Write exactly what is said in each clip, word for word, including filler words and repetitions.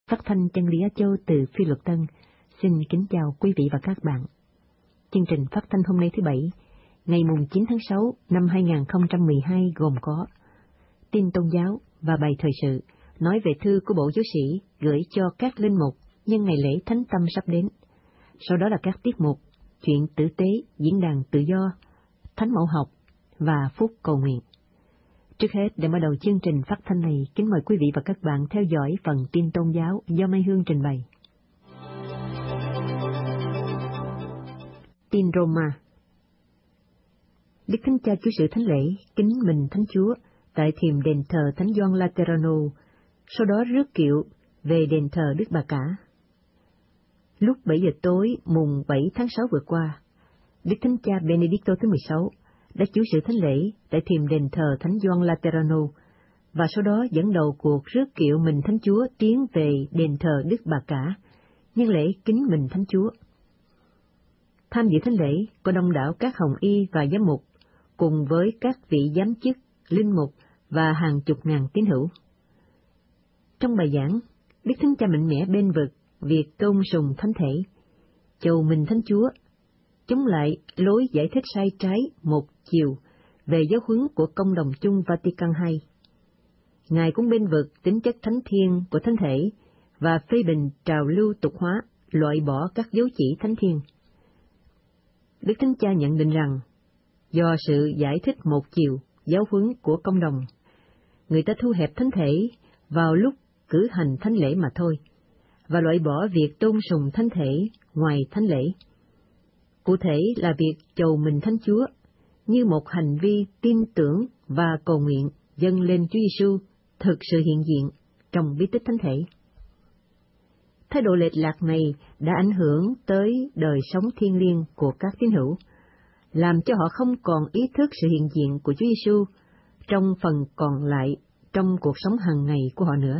Phát thanh Chân Lý Á Châu từ Phi Luật Tân xin kính chào quý vị và các bạn. Chương trình phát thanh hôm nay thứ Bảy, ngày mùng chín tháng sáu năm hai nghìn không trăm mười hai gồm có tin tôn giáo và bài thời sự nói về thư của Bộ Giáo sĩ gửi cho các linh mục nhân ngày lễ Thánh Tâm sắp đến. Sau đó là các tiết mục chuyện tử tế, diễn đàn tự do, thánh mẫu học và phút cầu nguyện. Trước hết, để mở đầu chương trình phát thanh này, kính mời quý vị và các bạn theo dõi phần tin tôn giáo do Mai Hương trình bày. Tin Roma. Đức Thánh Cha Chúa Sự Thánh Lễ kính mình Thánh Chúa tại thiềm đền thờ Thánh Gioan Laterano, sau đó rước kiệu về đền thờ Đức Bà Cả. Lúc bảy giờ tối mùng bảy tháng sáu vừa qua, Đức Thánh Cha Benedicto thứ mười sáu đã chủ sự thánh lễ tại thiềm đền thờ Thánh Gioan Laterano, và sau đó dẫn đầu cuộc rước kiệu mình Thánh Chúa tiến về đền thờ Đức Bà Cả, nhân lễ kính mình Thánh Chúa. Tham dự thánh lễ có đông đảo các hồng y và giám mục, cùng với các vị giám chức, linh mục và hàng chục ngàn tín hữu. Trong bài giảng, Đức Thánh Cha mạnh mẽ bênh vực việc tôn sùng thánh thể, chầu mình Thánh Chúa, chống lại lối giải thích sai trái một chiều về giáo huấn của Công đồng chung Vatican hai. Ngài cũng bênh vực tính chất thánh thiêng của thánh thể và phê bình trào lưu tục hóa, loại bỏ các dấu chỉ thánh thiêng. Đức Thánh Cha nhận định rằng, do sự giải thích một chiều giáo huấn của Công đồng, người ta thu hẹp thánh thể vào lúc cử hành thánh lễ mà thôi, và loại bỏ việc tôn sùng thánh thể ngoài thánh lễ. Cụ thể là việc chầu mình Thánh Chúa như một hành vi tin tưởng và cầu nguyện dâng lên Chúa Giêsu thực sự hiện diện trong bí tích thánh thể. Thái độ lệch lạc này đã ảnh hưởng tới đời sống thiêng liêng của các tín hữu, làm cho họ không còn ý thức sự hiện diện của Chúa Giêsu trong phần còn lại trong cuộc sống hàng ngày của họ nữa.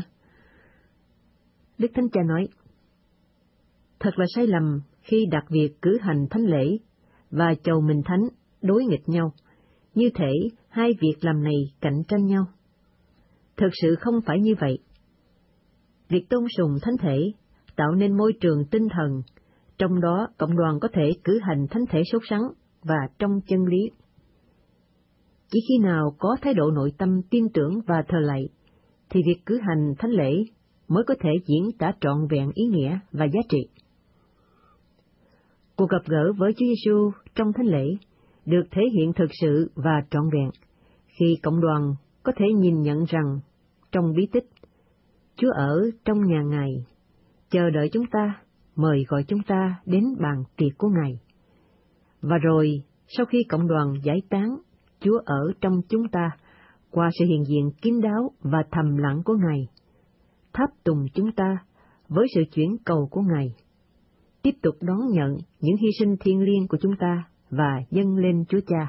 Đức Thánh Cha nói, thật là sai lầm khi đặt việc cử hành thánh lễ và chầu mình thánh đối nghịch nhau, như thể hai việc làm này cạnh tranh nhau. Thực sự không phải như vậy. Việc tôn sùng thánh thể tạo nên môi trường tinh thần, trong đó cộng đoàn có thể cử hành thánh thể sốt sắng và trong chân lý. Chỉ khi nào có thái độ nội tâm tin tưởng và thờ lạy, thì việc cử hành thánh lễ mới có thể diễn tả trọn vẹn ý nghĩa và giá trị. Cuộc gặp gỡ với Chúa Giêsu trong thánh lễ được thể hiện thực sự và trọn vẹn khi cộng đoàn có thể nhìn nhận rằng trong bí tích, Chúa ở trong nhà Ngài, chờ đợi chúng ta, mời gọi chúng ta đến bàn tiệc của Ngài. Và rồi, sau khi cộng đoàn giải tán, Chúa ở trong chúng ta qua sự hiện diện kín đáo và thầm lặng của Ngài, tháp tùng chúng ta với sự chuyển cầu của Ngài, tiếp tục đón nhận những hy sinh thiêng liêng của chúng ta và dâng lên Chúa Cha.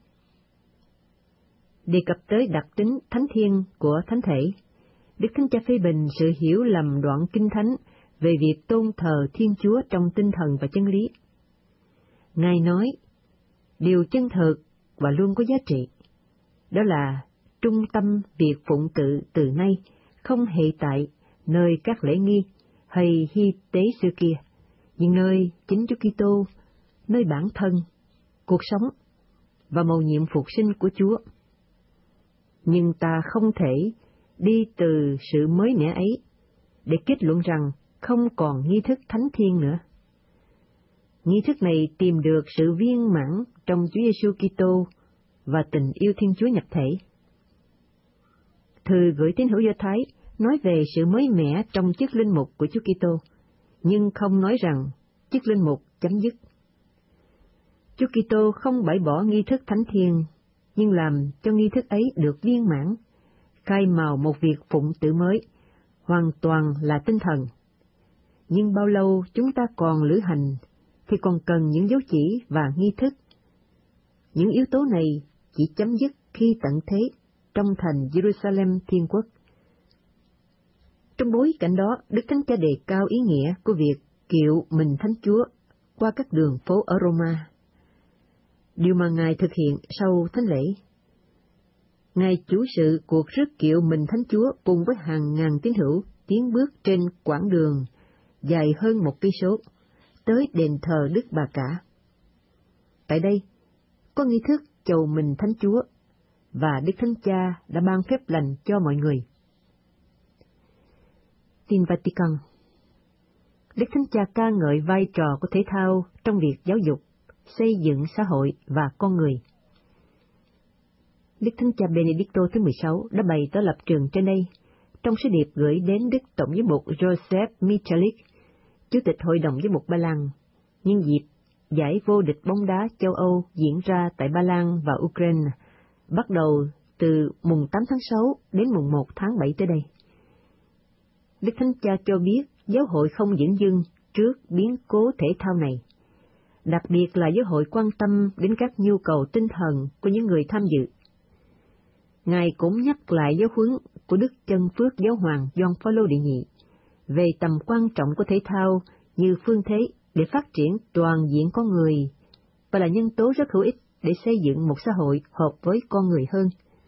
Đề cập tới đặc tính thánh thiêng của thánh thể, Đức Thánh Cha phê bình sự hiểu lầm đoạn kinh thánh về việc tôn thờ Thiên Chúa trong tinh thần và chân lý. Ngài nói, điều chân thực và luôn có giá trị, đó là trung tâm việc phụng cự từ nay, không hệ tại nơi các lễ nghi hay hy tế xưa kia, nhưng nơi chính Chúa Kitô, nơi bản thân, cuộc sống và mầu nhiệm phục sinh của Chúa. Nhưng ta không thể đi từ sự mới mẻ ấy để kết luận rằng không còn nghi thức thánh thiêng nữa. Nghi thức này tìm được sự viên mãn trong Chúa Giêsu Kitô và tình yêu Thiên Chúa nhập thể. Thư gửi tín hữu Do Thái nói về sự mới mẻ trong chức linh mục của Chúa Kitô, nhưng không nói rằng chức linh mục chấm dứt. Chúa Kitô không bãi bỏ nghi thức thánh thiêng, nhưng làm cho nghi thức ấy được viên mãn, khai mào một việc phụng tự mới, hoàn toàn là tinh thần. Nhưng bao lâu chúng ta còn lữ hành, thì còn cần những dấu chỉ và nghi thức. Những yếu tố này chỉ chấm dứt khi tận thế trong thành Jerusalem Thiên Quốc. Trong bối cảnh đó, Đức Thánh Cha đề cao ý nghĩa của việc kiệu mình Thánh Chúa qua các đường phố ở Roma, điều mà Ngài thực hiện sau thánh lễ. Ngài chủ sự cuộc rước kiệu mình Thánh Chúa cùng với hàng ngàn tín hữu tiến bước trên quãng đường dài hơn một cây số tới đền thờ Đức Bà Cả. Tại đây có nghi thức chầu mình Thánh Chúa và Đức Thánh Cha đã ban phép lành cho mọi người. Tin Vatican. Đức Thánh Cha ca ngợi vai trò của thể thao trong việc giáo dục, xây dựng xã hội và con người. Đức Thánh Cha Benedicto thứ mười sáu đã bày tỏ lập trường trên đây trong sứ điệp gửi đến Đức Tổng giám mục Joseph Michalik, Chủ tịch Hội đồng giám mục Ba Lan, nhân dịp giải vô địch bóng đá châu Âu diễn ra tại Ba Lan và Ukraine, bắt đầu từ mùng tám tháng sáu đến mùng một tháng bảy tới đây. Đức Thánh Cha cho biết giáo hội không dửng dưng trước biến cố thể thao này, đặc biệt là giáo hội quan tâm đến các nhu cầu tinh thần của những người tham dự. Ngài cũng nhắc lại giáo huấn của Đức Chân Phước Giáo hoàng Gioan Phaolô đệ nhị về tầm quan trọng của thể thao như phương thế để phát triển toàn diện con người và là nhân tố rất hữu ích để xây dựng một xã hội hợp với con người hơn.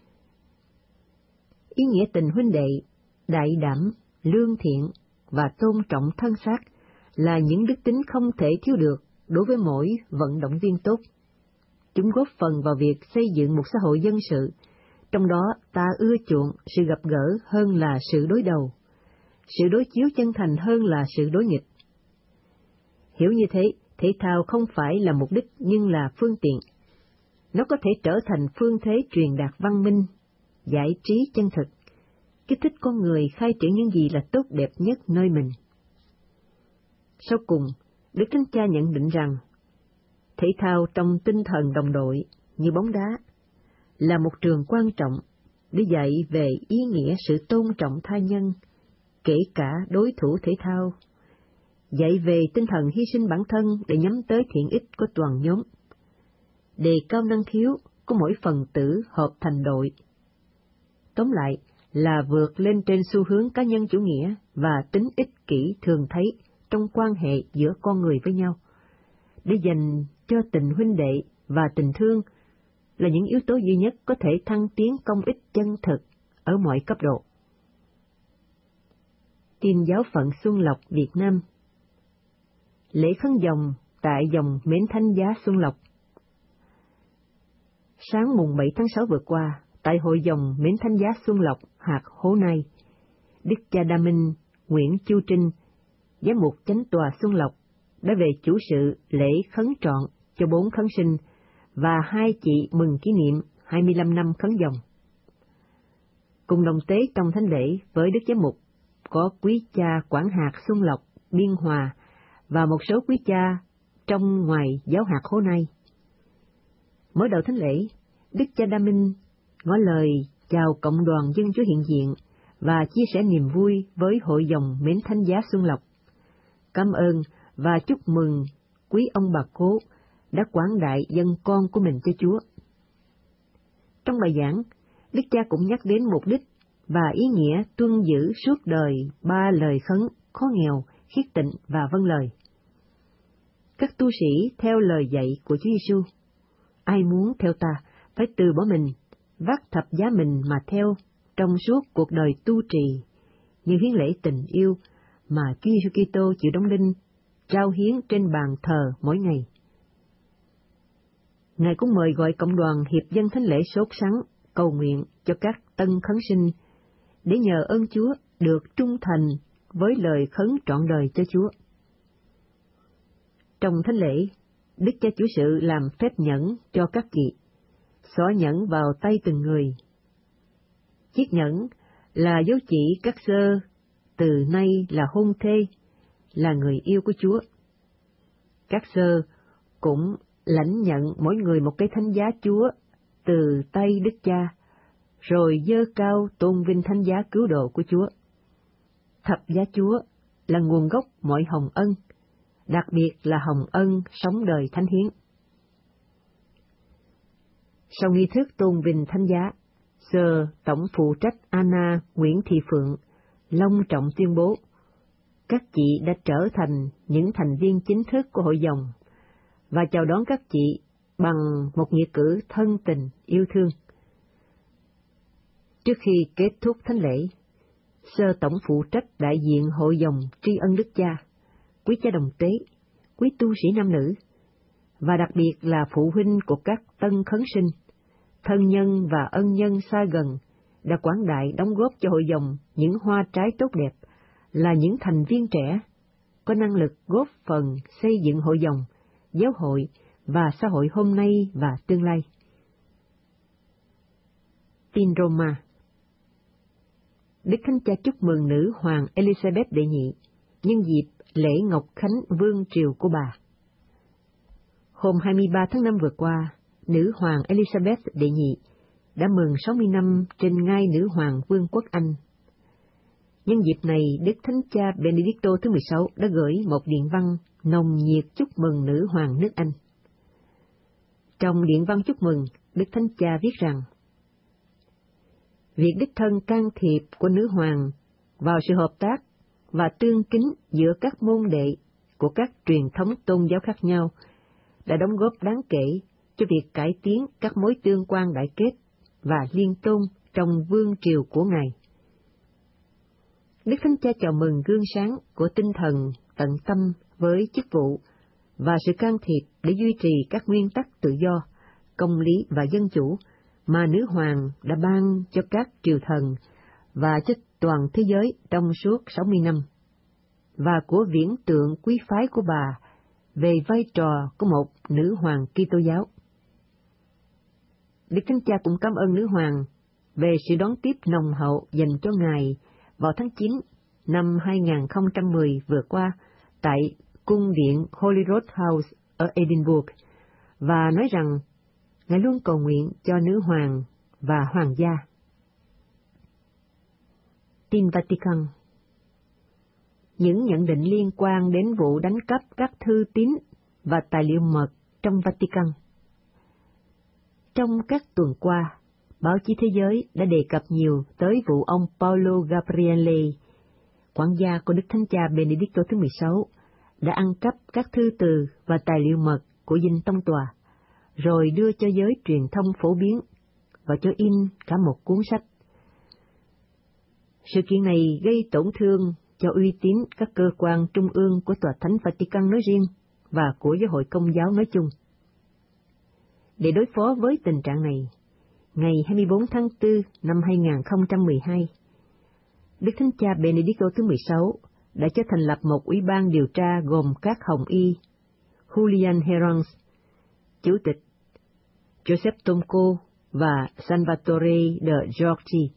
Ý nghĩa tình huynh đệ, đại đảm, lương thiện và tôn trọng thân xác là những đức tính không thể thiếu được đối với mỗi vận động viên tốt. Chúng góp phần vào việc xây dựng một xã hội dân sự, trong đó ta ưa chuộng sự gặp gỡ hơn là sự đối đầu, sự đối chiếu chân thành hơn là sự đối nghịch. Hiểu như thế, thể thao không phải là mục đích nhưng là phương tiện. Nó có thể trở thành phương thế truyền đạt văn minh, giải trí chân thực, kích thích con người khai triển những gì là tốt đẹp nhất nơi mình. Sau cùng, Đức Thánh Cha nhận định rằng, thể thao trong tinh thần đồng đội như bóng đá là một trường quan trọng để dạy về ý nghĩa sự tôn trọng tha nhân, kể cả đối thủ thể thao, dạy về tinh thần hy sinh bản thân để nhắm tới thiện ích của toàn nhóm, đề cao năng khiếu của mỗi phần tử hợp thành đội. Tóm lại là vượt lên trên xu hướng cá nhân chủ nghĩa và tính ích kỷ thường thấy trong quan hệ giữa con người với nhau, để dành cho tình huynh đệ và tình thương là những yếu tố duy nhất có thể thăng tiến công ích chân thực ở mọi cấp độ. Tin Giáo phận Xuân Lộc Việt Nam. Lễ khấn dòng tại dòng Mến Thánh Giá Xuân Lộc. Sáng mùng bảy tháng sáu vừa qua, tại hội dòng Mến Thánh Giá Xuân Lộc, hạt Hố Nai, Đức cha Đa Minh Nguyễn Chu Trinh, giám mục chánh tòa Xuân Lộc, đã về chủ sự lễ khấn trọn cho bốn khấn sinh và hai chị mừng kỷ niệm hai mươi lăm năm khấn dòng. Cùng đồng tế trong thánh lễ với Đức giám mục có quý cha quản hạt Xuân Lộc, Biên Hòa và một số quý cha trong ngoài giáo hạt Hố Nai. Mở đầu thánh lễ, Đức cha Đa Minh ngỏ lời chào cộng đoàn dân Chúa hiện diện và chia sẻ niềm vui với hội dòng Mến Thánh Giá Xuân Lộc. Cảm ơn và chúc mừng quý ông bà cố đã quảng đại dân con của mình cho Chúa. Trong bài giảng, Đức cha cũng nhắc đến mục đích và ý nghĩa tuân giữ suốt đời ba lời khấn khó nghèo, khiết tịnh và vâng lời. Các tu sĩ theo lời dạy của Chúa Giêsu: ai muốn theo ta phải từ bỏ mình, vác thập giá mình mà theo trong suốt cuộc đời tu trì, như hiến lễ tình yêu mà Chúa Giêsu Kitô chịu đóng đinh, trao hiến trên bàn thờ mỗi ngày. Ngài cũng mời gọi cộng đoàn hiệp dân thánh lễ sốt sắng cầu nguyện cho các tân khấn sinh để nhờ ơn Chúa được trung thành với lời khấn trọn đời cho Chúa. Trong thánh lễ, Đức cha chủ sự làm phép nhẫn cho các vị, xỏ nhẫn vào tay từng người. Chiếc nhẫn là dấu chỉ các sơ từ nay là hôn thê, là người yêu của Chúa. Các sơ cũng lãnh nhận mỗi người một cái thánh giá Chúa từ tay Đức Cha, rồi dơ cao tôn vinh thánh giá cứu độ của Chúa. Thập giá Chúa là nguồn gốc mọi hồng ân, đặc biệt là hồng ân sống đời thánh hiến. Sau nghi thức tôn vinh thánh giá, Sơ Tổng phụ trách Anna Nguyễn Thị Phượng long trọng tuyên bố các chị đã trở thành những thành viên chính thức của hội dòng và chào đón các chị bằng một nghĩa cử thân tình yêu thương. Trước khi kết thúc thánh lễ, Sơ tổng phụ trách đại diện hội dòng tri ân đức cha, quý cha đồng tế, quý tu sĩ nam nữ, và đặc biệt là phụ huynh của các tân khấn sinh, thân nhân và ân nhân xa gần đã quảng đại đóng góp cho hội dòng những hoa trái tốt đẹp, là những thành viên trẻ có năng lực góp phần xây dựng hội dòng, giáo hội và xã hội hôm nay và tương lai. Tin Roma. Đức Thánh Cha chúc mừng nữ hoàng Elizabeth đệ nhị nhân dịp lễ Ngọc Khánh Vương triều của bà. Hôm hai mươi ba tháng năm vừa qua, nữ hoàng Elizabeth đệ nhị đã mừng sáu mươi năm trên ngai nữ hoàng Vương quốc Anh. Nhân dịp này, Đức Thánh Cha Benedicto thứ mười sáu đã gửi một điện văn nồng nhiệt chúc mừng nữ hoàng nước Anh. Trong điện văn chúc mừng, Đức Thánh Cha viết rằng, việc đích thân can thiệp của nữ hoàng vào sự hợp tác và tương kính giữa các môn đệ của các truyền thống tôn giáo khác nhau đã đóng góp đáng kể cho việc cải tiến các mối tương quan đại kết và liên tôn trong vương triều của Ngài. Đức Thánh Cha chào mừng gương sáng của tinh thần tận tâm với chức vụ và sự can thiệp để duy trì các nguyên tắc tự do, công lý và dân chủ mà nữ hoàng đã ban cho các triều thần và cho toàn thế giới trong suốt sáu mươi năm, và của viễn tượng quý phái của bà về vai trò của một nữ hoàng Kitô giáo. Đức Thánh Cha cũng cảm ơn nữ hoàng về sự đón tiếp nồng hậu dành cho Ngài vào tháng chín năm hai nghìn không trăm mười vừa qua tại cung điện Holyrood House ở Edinburgh, và nói rằng Ngài luôn cầu nguyện cho nữ hoàng và hoàng gia. Tin Vatican. Những nhận định liên quan đến vụ đánh cắp các thư tín và tài liệu mật trong Vatican. Trong các tuần qua, báo chí thế giới đã đề cập nhiều tới vụ ông Paolo Gabriele, quản gia của Đức Thánh Cha Benedicto thứ mười sáu, đã ăn cắp các thư từ và tài liệu mật của dinh tông tòa, rồi đưa cho giới truyền thông phổ biến và cho in cả một cuốn sách. Sự kiện này gây tổn thương cho uy tín các cơ quan trung ương của Tòa Thánh Vatican nói riêng và của Giáo hội Công giáo nói chung. Để đối phó với tình trạng này, ngày hai mươi bốn tháng tư năm hai nghìn không trăm mười hai, Đức Thánh Cha Benedicto thứ mười sáu đã cho thành lập một ủy ban điều tra gồm các hồng y Julian Herons, Chủ tịch, Joseph Tomco và Salvatore de Giorgi.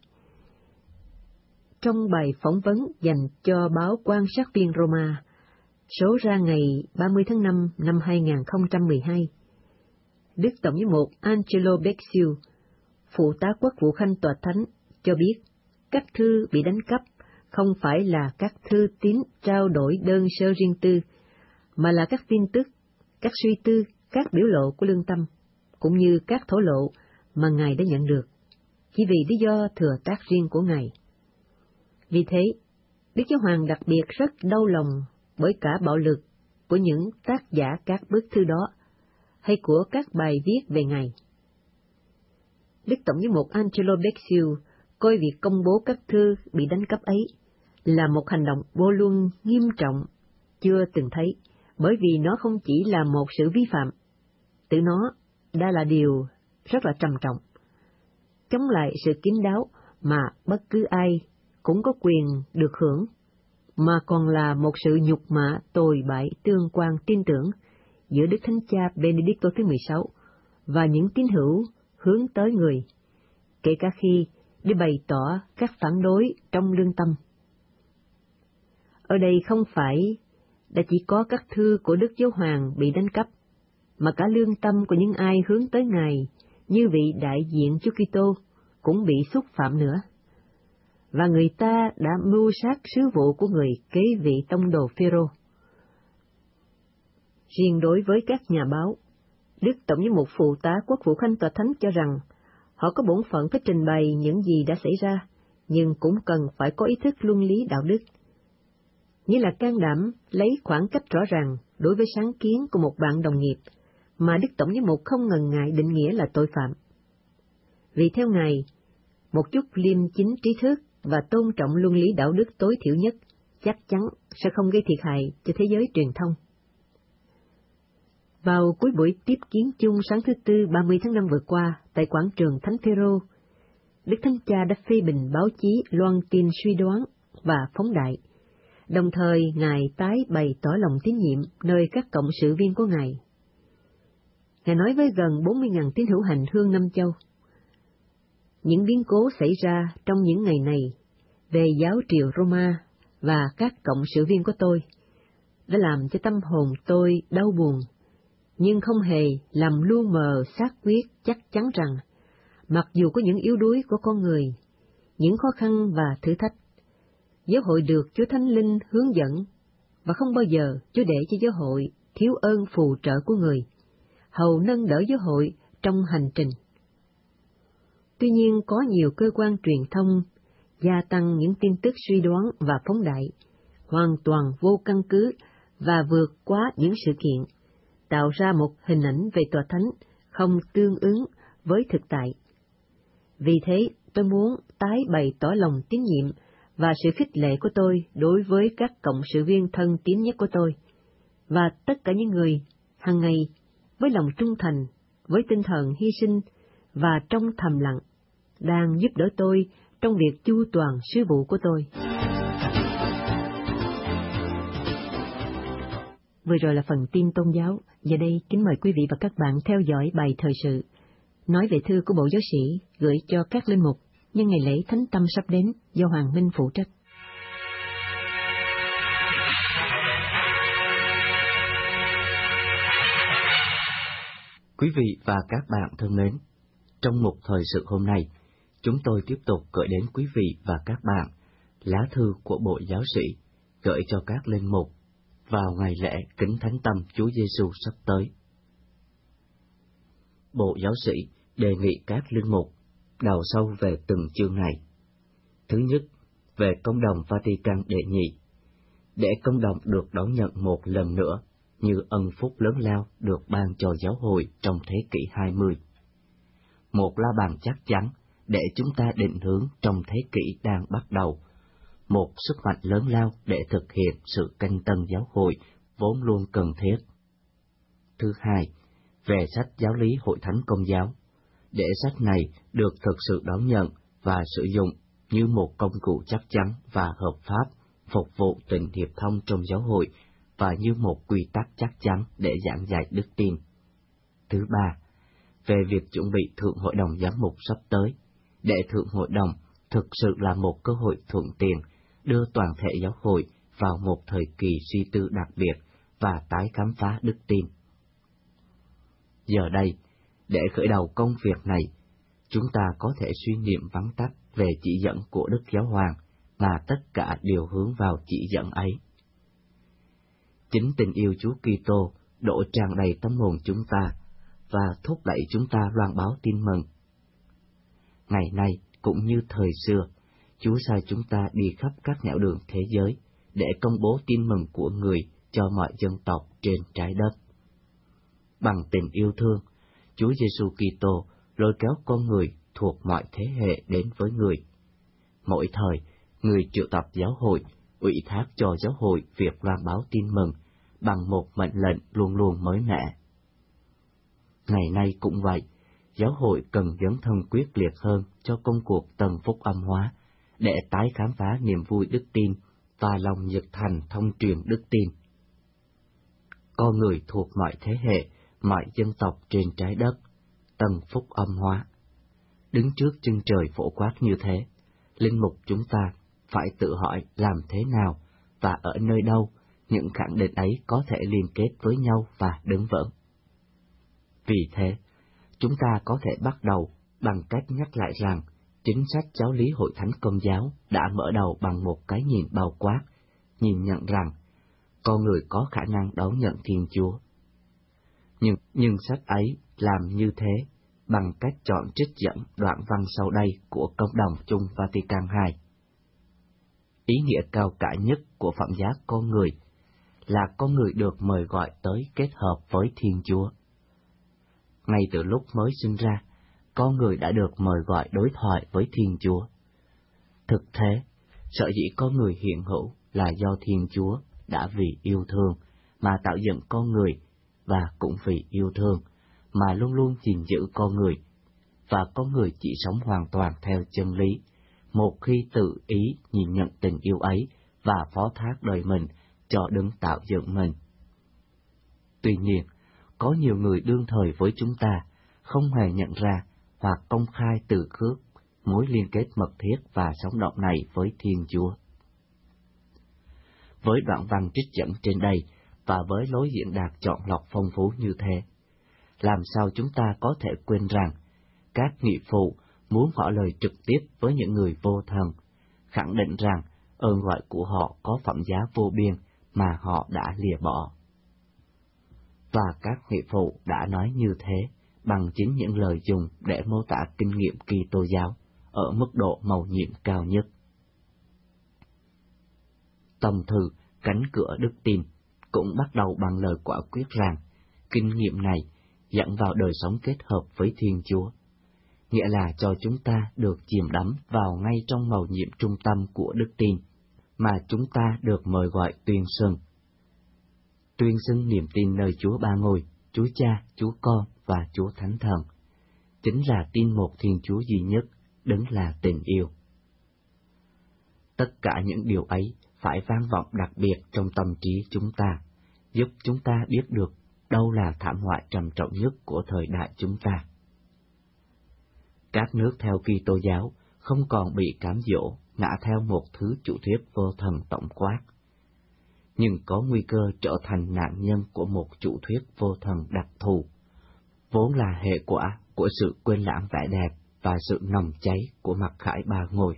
Trong bài phỏng vấn dành cho báo Quan sát viên Roma, số ra ngày ba mươi tháng năm năm hai nghìn không trăm mười hai, Đức Tổng giám mục Angelo Becciu, phụ tá quốc vụ khanh tòa thánh, cho biết các thư bị đánh cắp không phải là các thư tín trao đổi đơn sơ riêng tư, mà là các tin tức, các suy tư, các biểu lộ của lương tâm, cũng như các thổ lộ mà Ngài đã nhận được, chỉ vì lý do thừa tác riêng của Ngài. Vì thế, Đức Giáo Hoàng đặc biệt rất đau lòng bởi cả bạo lực của những tác giả các bức thư đó, hay của các bài viết về Ngài. Đức Tổng giám mục Angelo Becciu coi việc công bố các thư bị đánh cắp ấy là một hành động vô luân nghiêm trọng chưa từng thấy, bởi vì nó không chỉ là một sự vi phạm, tự nó đã là điều rất là trầm trọng, chống lại sự kín đáo mà bất cứ ai cũng có quyền được hưởng, mà còn là một sự nhục mạ tồi bại tương quan tin tưởng giữa Đức Thánh Cha Benedicto thứ mười sáu và những tín hữu hướng tới người, kể cả khi để bày tỏ các phản đối trong lương tâm. Ở đây không phải đã chỉ có các thư của Đức Giáo Hoàng bị đánh cắp, mà cả lương tâm của những ai hướng tới Ngài như vị đại diện Chúa Kitô cũng bị xúc phạm nữa. Và người ta đã mưu sát sứ vụ của người kế vị tông đồ Phêrô. Riêng đối với các nhà báo, Đức Tổng giám mục phụ tá quốc vụ khanh tòa thánh cho rằng họ có bổn phận phải trình bày những gì đã xảy ra, nhưng cũng cần phải có ý thức luân lý đạo đức, như là can đảm lấy khoảng cách rõ ràng đối với sáng kiến của một bạn đồng nghiệp mà Đức Tổng giám mục không ngần ngại định nghĩa là tội phạm. Vì theo Ngài, một chút liêm chính trí thức và tôn trọng luân lý đạo đức tối thiểu nhất chắc chắn sẽ không gây thiệt hại cho thế giới truyền thông. Vào cuối buổi tiếp kiến chung sáng thứ Tư ba mươi tháng năm vừa qua tại quảng trường Thánh Phêrô, Đức Thánh Cha đã phê bình báo chí loan tin suy đoán và phóng đại, đồng thời Ngài tái bày tỏ lòng tín nhiệm nơi các cộng sự viên của Ngài. Ngài nói với gần bốn mươi nghìn tín hữu hành hương năm châu: những biến cố xảy ra trong những ngày này về giáo triều Roma và các cộng sự viên của tôi đã làm cho tâm hồn tôi đau buồn, nhưng không hề làm lu mờ xác quyết chắc chắn rằng, mặc dù có những yếu đuối của con người, những khó khăn và thử thách, giáo hội được Chúa Thánh Linh hướng dẫn, và không bao giờ Chúa để cho giáo hội thiếu ơn phù trợ của người, hầu nâng đỡ giáo hội trong hành trình. Tuy nhiên, có nhiều cơ quan truyền thông gia tăng những tin tức suy đoán và phóng đại, hoàn toàn vô căn cứ và vượt quá những sự kiện, tạo ra một hình ảnh về tòa thánh không tương ứng với thực tại. Vì thế, tôi muốn tái bày tỏ lòng tín nhiệm và sự khích lệ của tôi đối với các cộng sự viên thân tín nhất của tôi, và tất cả những người hàng ngày với lòng trung thành, với tinh thần hy sinh và trong thầm lặng, đang giúp đỡ tôi trong việc chu toàn sứ vụ của tôi. Vừa rồi là phần tin tôn giáo. Giờ đây kính mời quý vị và các bạn theo dõi bài thời sự nói về thư của Bộ Giáo sĩ gửi cho các linh mục nhân ngày lễ Thánh Tâm sắp đến do Hoàng Minh phụ trách. Quý vị và các bạn thân mến, trong mục thời sự hôm nay, chúng tôi tiếp tục gửi đến quý vị và các bạn lá thư của Bộ Giáo sĩ gửi cho các linh mục vào ngày lễ Kính Thánh Tâm Chúa Giêsu sắp tới. Bộ Giáo sĩ đề nghị các linh mục đào sâu về từng chương này. Thứ nhất, về công đồng Vatican đệ nhị, để công đồng được đón nhận một lần nữa như ân phúc lớn lao được ban cho giáo hội trong thế kỷ hai mươi. Một la bàn chắc chắn để chúng ta định hướng trong thế kỷ đang bắt đầu, một sức mạnh lớn lao để thực hiện sự canh tân giáo hội vốn luôn cần thiết. Thứ hai, về sách giáo lý Hội Thánh Công giáo, để sách này được thực sự đón nhận và sử dụng như một công cụ chắc chắn và hợp pháp phục vụ tình hiệp thông trong giáo hội và như một quy tắc chắc chắn để giảng dạy đức tin. Thứ ba, về việc chuẩn bị Thượng Hội đồng Giám mục sắp tới, để Thượng Hội đồng thực sự là một cơ hội thuận tiện đưa toàn thể giáo hội vào một thời kỳ suy tư đặc biệt và tái khám phá đức tin. Giờ đây, để khởi đầu công việc này, chúng ta có thể suy niệm vắn tắt về chỉ dẫn của Đức Giáo Hoàng, mà tất cả đều hướng vào chỉ dẫn ấy. Chính tình yêu Chúa Kitô đổ tràn đầy tâm hồn chúng ta và thúc đẩy chúng ta loan báo tin mừng. Ngày nay cũng như thời xưa, Chúa sai chúng ta đi khắp các nẻo đường thế giới để công bố tin mừng của Người cho mọi dân tộc trên trái đất. Bằng tình yêu thương, Chúa Giêsu Kitô lôi kéo con người thuộc mọi thế hệ đến với Người. Mỗi thời, Người triệu tập giáo hội, ủy thác cho giáo hội việc loan báo tin mừng bằng một mệnh lệnh luôn luôn mới mẻ. Ngày nay cũng vậy, giáo hội cần dấn thân quyết liệt hơn cho công cuộc tần phúc âm hóa, để tái khám phá niềm vui đức tin và lòng nhiệt thành thông truyền đức tin. Con người thuộc mọi thế hệ, mọi dân tộc trên trái đất, tần phúc âm hóa. Đứng trước chân trời phổ quát như thế, linh mục chúng ta phải tự hỏi làm thế nào và ở nơi đâu những khẳng định ấy có thể liên kết với nhau và đứng vững. Vì thế, chúng ta có thể bắt đầu bằng cách nhắc lại rằng chính sách giáo lý Hội Thánh Công giáo đã mở đầu bằng một cái nhìn bao quát, nhìn nhận rằng con người có khả năng đón nhận Thiên Chúa. Nhưng, nhưng sách ấy làm như thế bằng cách chọn trích dẫn đoạn văn sau đây của Công đồng chung Vatican hai. Ý nghĩa cao cả nhất của phẩm giá con người là con người được mời gọi tới kết hợp với Thiên Chúa. Ngay từ lúc mới sinh ra, con người đã được mời gọi đối thoại với Thiên Chúa. Thực thế, sở dĩ con người hiện hữu là do Thiên Chúa đã vì yêu thương mà tạo dựng con người, và cũng vì yêu thương mà luôn luôn gìn giữ con người, và con người chỉ sống hoàn toàn theo chân lý, một khi tự ý nhìn nhận tình yêu ấy và phó thác đời mình cho đấng tạo dựng mình. Tuy nhiên, có nhiều người đương thời với chúng ta không hề nhận ra hoặc công khai từ khước mối liên kết mật thiết và sống động này với Thiên Chúa. Với đoạn văn trích dẫn trên đây và với lối diễn đạt chọn lọc phong phú như thế, làm sao chúng ta có thể quên rằng các nghị phụ muốn ngỏ lời trực tiếp với những người vô thần, khẳng định rằng ơn gọi của họ có phẩm giá vô biên mà họ đã lìa bỏ. Và các nghị phụ đã nói như thế bằng chính những lời dùng để mô tả kinh nghiệm Kitô giáo ở mức độ mầu nhiệm cao nhất. Tông thư Cánh cửa đức tin cũng bắt đầu bằng lời quả quyết rằng kinh nghiệm này dẫn vào đời sống kết hợp với Thiên Chúa, nghĩa là cho chúng ta được chìm đắm vào ngay trong mầu nhiệm trung tâm của đức tin, mà chúng ta được mời gọi tuyên xưng. Tuyên xưng niềm tin nơi Chúa Ba Ngôi, Chúa Cha, Chúa Con và Chúa Thánh Thần, chính là tin một Thiên Chúa duy nhất, đấng là tình yêu. Tất cả những điều ấy phải vang vọng đặc biệt trong tâm trí chúng ta, giúp chúng ta biết được đâu là thảm họa trầm trọng nhất của thời đại chúng ta. Các nước theo Kitô giáo không còn bị cám dỗ ngã theo một thứ chủ thuyết vô thần tổng quát, nhưng có nguy cơ trở thành nạn nhân của một chủ thuyết vô thần đặc thù, vốn là hệ quả của sự quên lãng vẻ đẹp và sự nồng cháy của mặc khải ba ngôi.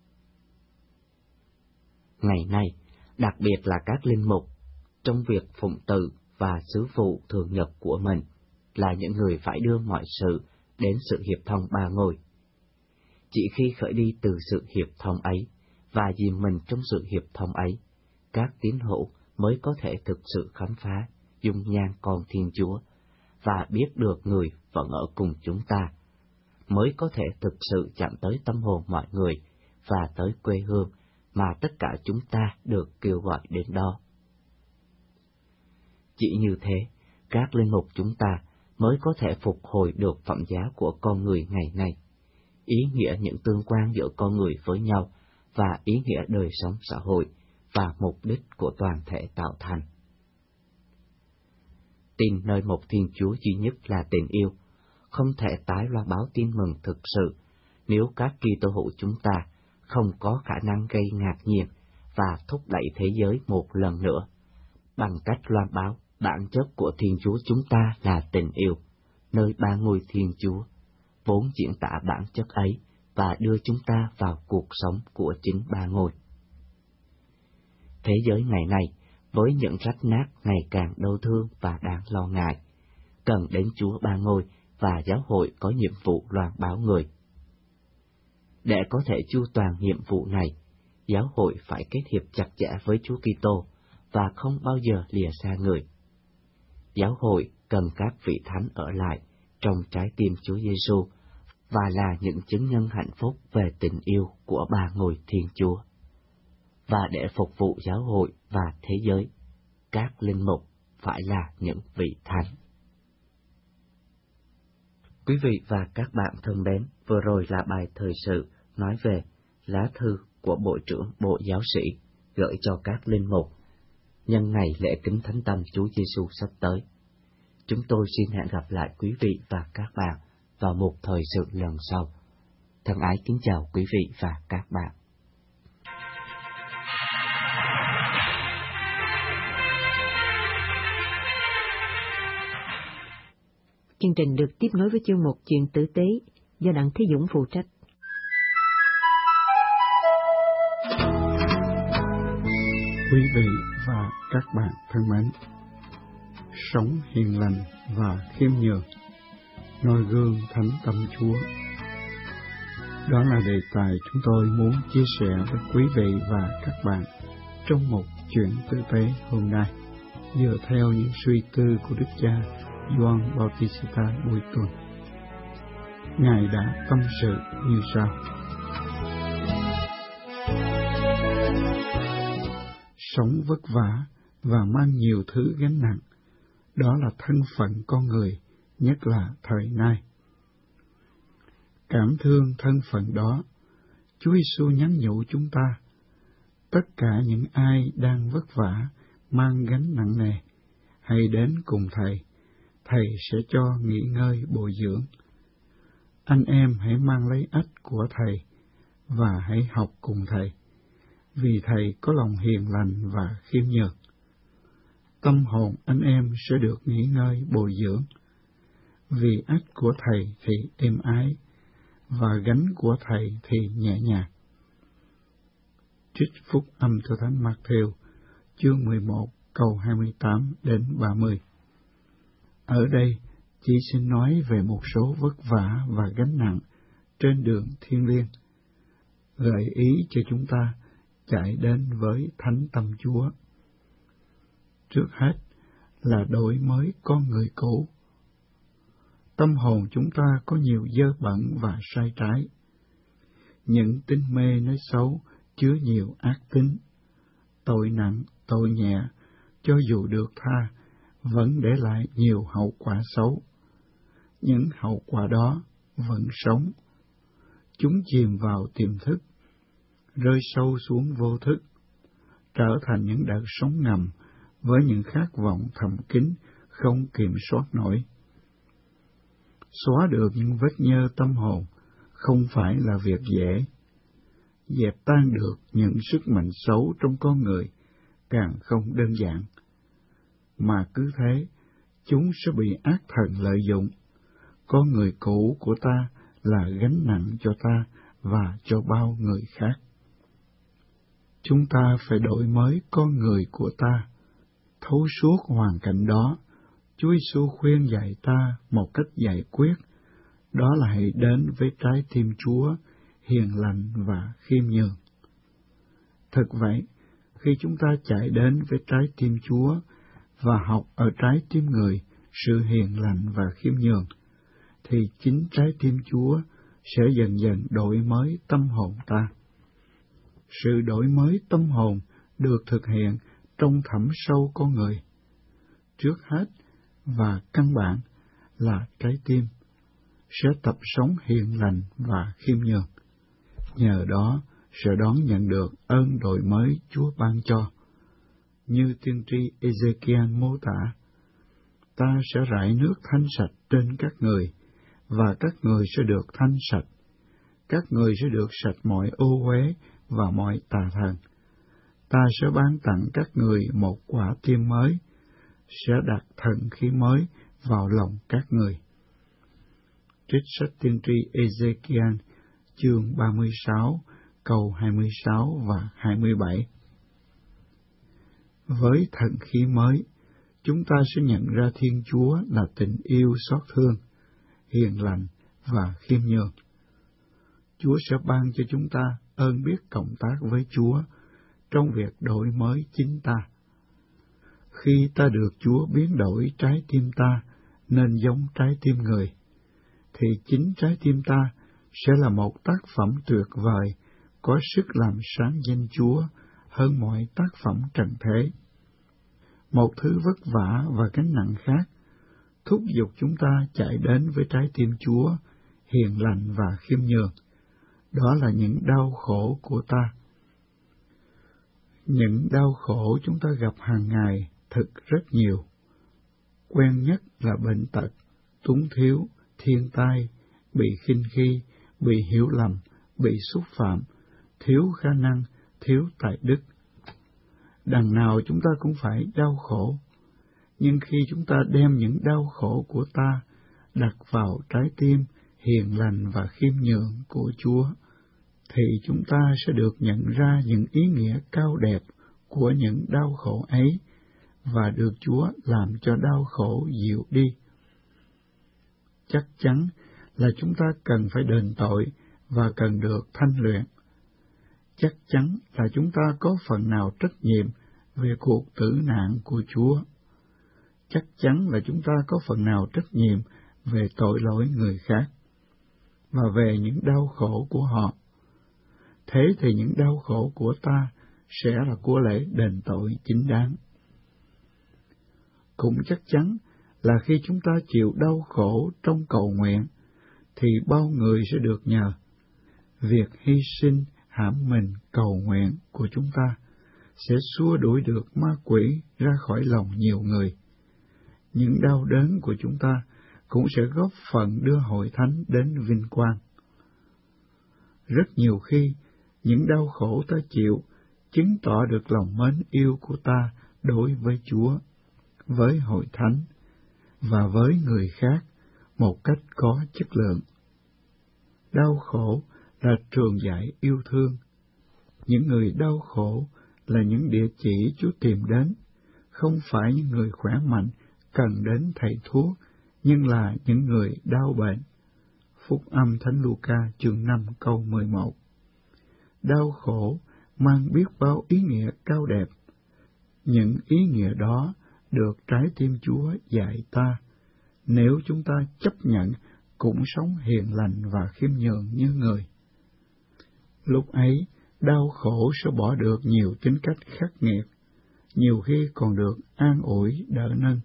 Ngày nay, đặc biệt là các linh mục, trong việc phụng tự và sứ vụ thường nhật của mình, là những người phải đưa mọi sự đến sự hiệp thông ba ngôi. Chỉ khi khởi đi từ sự hiệp thông ấy và dìm mình trong sự hiệp thông ấy, các tín hữu mới có thể thực sự khám phá dung nhan con Thiên Chúa và biết được người vẫn ở cùng chúng ta, mới có thể thực sự chạm tới tâm hồn mọi người và tới quê hương mà tất cả chúng ta được kêu gọi đến đó. Chỉ như thế, các linh mục chúng ta mới có thể phục hồi được phẩm giá của con người ngày nay, ý nghĩa những tương quan giữa con người với nhau và ý nghĩa đời sống xã hội và mục đích của toàn thể tạo thành. Tin nơi một Thiên Chúa duy nhất là tình yêu, không thể tái loan báo tin mừng thực sự nếu các Kitô hữu chúng ta không có khả năng gây ngạc nhiên và thúc đẩy thế giới một lần nữa, bằng cách loan báo bản chất của Thiên Chúa chúng ta là tình yêu, nơi ba ngôi Thiên Chúa, vốn diễn tả bản chất ấy và đưa chúng ta vào cuộc sống của chính ba ngôi. Thế giới ngày nay, với những rách nát ngày càng đau thương và đáng lo ngại, cần đến Chúa Ba Ngôi và giáo hội có nhiệm vụ loan báo người. Để có thể chu toàn nhiệm vụ này, giáo hội phải kết hiệp chặt chẽ với Chúa Kitô và không bao giờ lìa xa người. Giáo hội cần các vị thánh ở lại trong trái tim Chúa Giêsu và là những chứng nhân hạnh phúc về tình yêu của ba ngôi Thiên Chúa. Và để phục vụ giáo hội và thế giới, các linh mục phải là những vị thánh. Quý vị và các bạn thân mến, vừa rồi là bài thời sự nói về lá thư của Bộ trưởng Bộ Giáo sĩ gửi cho các linh mục nhân ngày lễ kính Thánh Tâm Chúa Giêsu sắp tới. Chúng tôi xin hẹn gặp lại quý vị và các bạn vào một thời sự lần sau. Thân ái kính chào quý vị và các bạn. Chương trình được tiếp nối với chương mục Chuyện tử tế do Đặng Thế Dũng phụ trách. Quý vị và các bạn thân mến, sống hiền lành và khiêm nhường, noi gương Thánh Tâm Chúa. Đó là đề tài chúng tôi muốn chia sẻ với quý vị và các bạn trong một Chuyện tử tế hôm nay, dựa theo những suy tư của Đức Cha Gioan Bautista buổi tuần. Ngài đã tâm sự như sau: sống vất vả và mang nhiều thứ gánh nặng. Đó là thân phận con người, nhất là thời nay. Cảm thương thân phận đó, Chúa Giêsu nhắn nhủ chúng ta, tất cả những ai đang vất vả, mang gánh nặng nề, hãy đến cùng Thầy, Thầy sẽ cho nghỉ ngơi bồi dưỡng. Anh em hãy mang lấy ách của Thầy, và hãy học cùng Thầy, vì Thầy có lòng hiền lành và khiêm nhường. Tâm hồn anh em sẽ được nghỉ ngơi bồi dưỡng, vì ách của Thầy thì êm ái, và gánh của Thầy thì nhẹ nhàng. Trích phúc âm theo Thánh Mác-thêu, chương mười một, câu hai mươi tám đến ba mươi. Ở đây, chỉ xin nói về một số vất vả và gánh nặng trên đường thiêng liêng, gợi ý cho chúng ta chạy đến với Thánh Tâm Chúa. Trước hết là đổi mới con người cũ. Tâm hồn chúng ta có nhiều dơ bẩn và sai trái. Những tính mê nói xấu chứa nhiều ác tính. Tội nặng, tội nhẹ, cho dù được tha, vẫn để lại nhiều hậu quả xấu. Những hậu quả đó vẫn sống. Chúng chìm vào tiềm thức, rơi sâu xuống vô thức, trở thành những đợt sóng ngầm với những khát vọng thầm kín không kiểm soát nổi. Xóa được những vết nhơ tâm hồn không phải là việc dễ. Dẹp tan được những sức mạnh xấu trong con người càng không đơn giản. Mà cứ thế, chúng sẽ bị ác thần lợi dụng. Con người cũ của ta là gánh nặng cho ta và cho bao người khác. Chúng ta phải đổi mới con người của ta. Thấu suốt hoàn cảnh đó, Chúa Giêsu khuyên dạy ta một cách giải quyết, đó là hãy đến với trái tim Chúa, hiền lành và khiêm nhường. Thực vậy, khi chúng ta chạy đến với trái tim Chúa và học ở trái tim người sự hiền lành và khiêm nhường, thì chính trái tim Chúa sẽ dần dần đổi mới tâm hồn ta. Sự đổi mới tâm hồn được thực hiện trong thẳm sâu con người. Trước hết và căn bản là trái tim sẽ tập sống hiền lành và khiêm nhường. Nhờ đó sẽ đón nhận được ơn đổi mới Chúa ban cho. Như tiên tri Ê-dê-ki-an mô tả, ta sẽ rải nước thanh sạch trên các người, và các người sẽ được thanh sạch. Các người sẽ được sạch mọi ô uế và mọi tà thần. Ta sẽ ban tặng các người một quả tim mới, sẽ đặt thần khí mới vào lòng các người. Trích sách tiên tri Ê-dê-ki-an, chương ba mươi sáu, câu hai mươi sáu và hai mươi bảy. Với thần khí mới, chúng ta sẽ nhận ra Thiên Chúa là tình yêu xót thương, hiền lành và khiêm nhường. Chúa sẽ ban cho chúng ta ơn biết cộng tác với Chúa trong việc đổi mới chính ta. Khi ta được Chúa biến đổi trái tim ta nên giống trái tim người, thì chính trái tim ta sẽ là một tác phẩm tuyệt vời, có sức làm sáng danh Chúa hơn mọi tác phẩm trần thế. Một thứ vất vả và gánh nặng khác thúc giục chúng ta chạy đến với trái tim Chúa, hiền lành và khiêm nhường. Đó là những đau khổ của ta. Những đau khổ chúng ta gặp hàng ngày thực rất nhiều. Quen nhất là bệnh tật, túng thiếu, thiên tai, bị khinh khi, bị hiểu lầm, bị xúc phạm, thiếu khả năng, thiếu tài đức. Đằng nào chúng ta cũng phải đau khổ, nhưng khi chúng ta đem những đau khổ của ta đặt vào trái tim hiền lành và khiêm nhường của Chúa, thì chúng ta sẽ được nhận ra những ý nghĩa cao đẹp của những đau khổ ấy và được Chúa làm cho đau khổ dịu đi. Chắc chắn là chúng ta cần phải đền tội và cần được thanh luyện. Chắc chắn là chúng ta có phần nào trách nhiệm về cuộc tử nạn của Chúa. Chắc chắn là chúng ta có phần nào trách nhiệm về tội lỗi người khác và về những đau khổ của họ. Thế thì những đau khổ của ta sẽ là của lễ đền tội chính đáng. Cũng chắc chắn là khi chúng ta chịu đau khổ trong cầu nguyện, thì bao người sẽ được nhờ. Việc hy sinh hãm mình cầu nguyện của chúng ta sẽ xua đuổi được ma quỷ ra khỏi lòng nhiều người. Những đau đớn của chúng ta cũng sẽ góp phần đưa hội thánh đến vinh quang. Rất nhiều khi, những đau khổ ta chịu chứng tỏ được lòng mến yêu của ta đối với Chúa, với hội thánh và với người khác một cách có chất lượng. Đau khổ là trường dạy yêu thương. Những người đau khổ là những địa chỉ Chúa tìm đến, không phải những người khỏe mạnh cần đến thầy thuốc, nhưng là những người đau bệnh. Phúc âm Thánh Luca chương năm câu mười một. Đau khổ mang biết bao ý nghĩa cao đẹp. Những ý nghĩa đó được trái tim Chúa dạy ta, nếu chúng ta chấp nhận cũng sống hiền lành và khiêm nhường như người. Lúc ấy, đau khổ sẽ bỏ được nhiều tính cách khắc nghiệt, nhiều khi còn được an ủi đỡ nâng.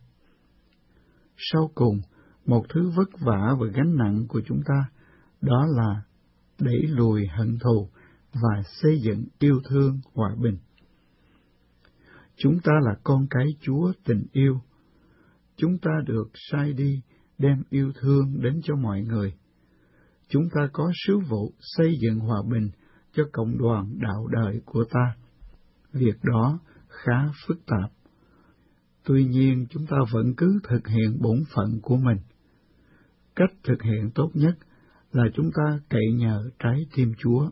Sau cùng, một thứ vất vả và gánh nặng của chúng ta, đó là đẩy lùi hận thù và xây dựng yêu thương hòa bình. Chúng ta là con cái Chúa tình yêu. Chúng ta được sai đi đem yêu thương đến cho mọi người. Chúng ta có sứ vụ xây dựng hòa bình cho cộng đoàn đạo đời của ta. Việc đó khá phức tạp. Tuy nhiên, chúng ta vẫn cứ thực hiện bổn phận của mình. Cách thực hiện tốt nhất là chúng ta cậy nhờ trái tim Chúa.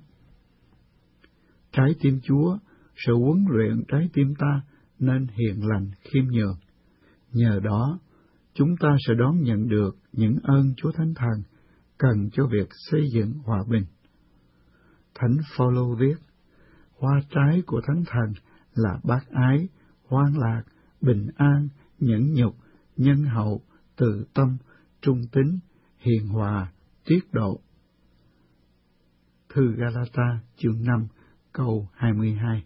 Trái tim Chúa sẽ huấn luyện trái tim ta nên hiền lành khiêm nhường. Nhờ đó, chúng ta sẽ đón nhận được những ơn Chúa Thánh Thần cần cho việc xây dựng hòa bình. Thánh Phaolô viết, hoa trái của Thánh Thần là bác ái, hoan lạc, bình an, nhẫn nhục, nhân hậu, từ tâm, trung tín, hiền hòa, tiết độ. Thư Galata chương năm câu hai mươi hai.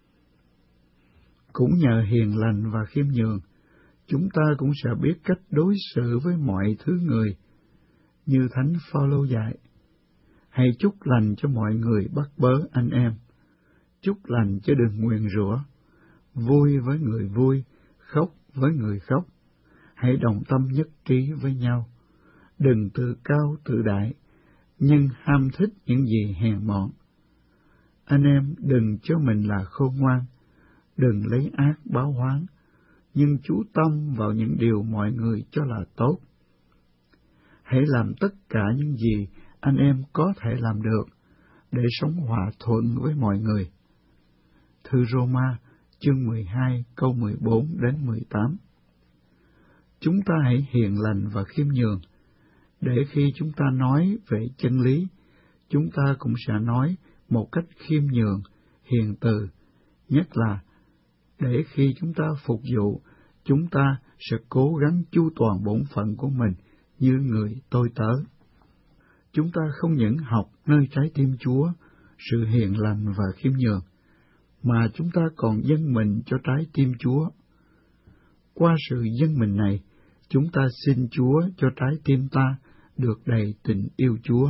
Cũng nhờ hiền lành và khiêm nhường, chúng ta cũng sẽ biết cách đối xử với mọi thứ người, như Thánh Phaolô dạy. Hãy chúc lành cho mọi người bắt bớ anh em, chúc lành chứ đừng nguyền rủa, vui với người vui, khóc với người khóc. Hãy đồng tâm nhất trí với nhau, đừng tự cao tự đại, nhưng ham thích những gì hèn mọn. Anh em đừng cho mình là khôn ngoan, đừng lấy ác báo oán, nhưng chú tâm vào những điều mọi người cho là tốt. Hãy làm tất cả những gì anh em có thể làm được để sống hòa thuận với mọi người. Thư Roma chương mười hai câu mười bốn đến mười tám. Chúng ta hãy hiền lành và khiêm nhường, để khi chúng ta nói về chân lý, chúng ta cũng sẽ nói một cách khiêm nhường, hiền từ, nhất là để khi chúng ta phục vụ, chúng ta sẽ cố gắng chu toàn bổn phận của mình như người tôi tớ. Chúng ta không những học nơi trái tim Chúa sự hiền lành và khiêm nhường, mà chúng ta còn dâng mình cho trái tim Chúa. Qua sự dâng mình này, chúng ta xin Chúa cho trái tim ta được đầy tình yêu Chúa.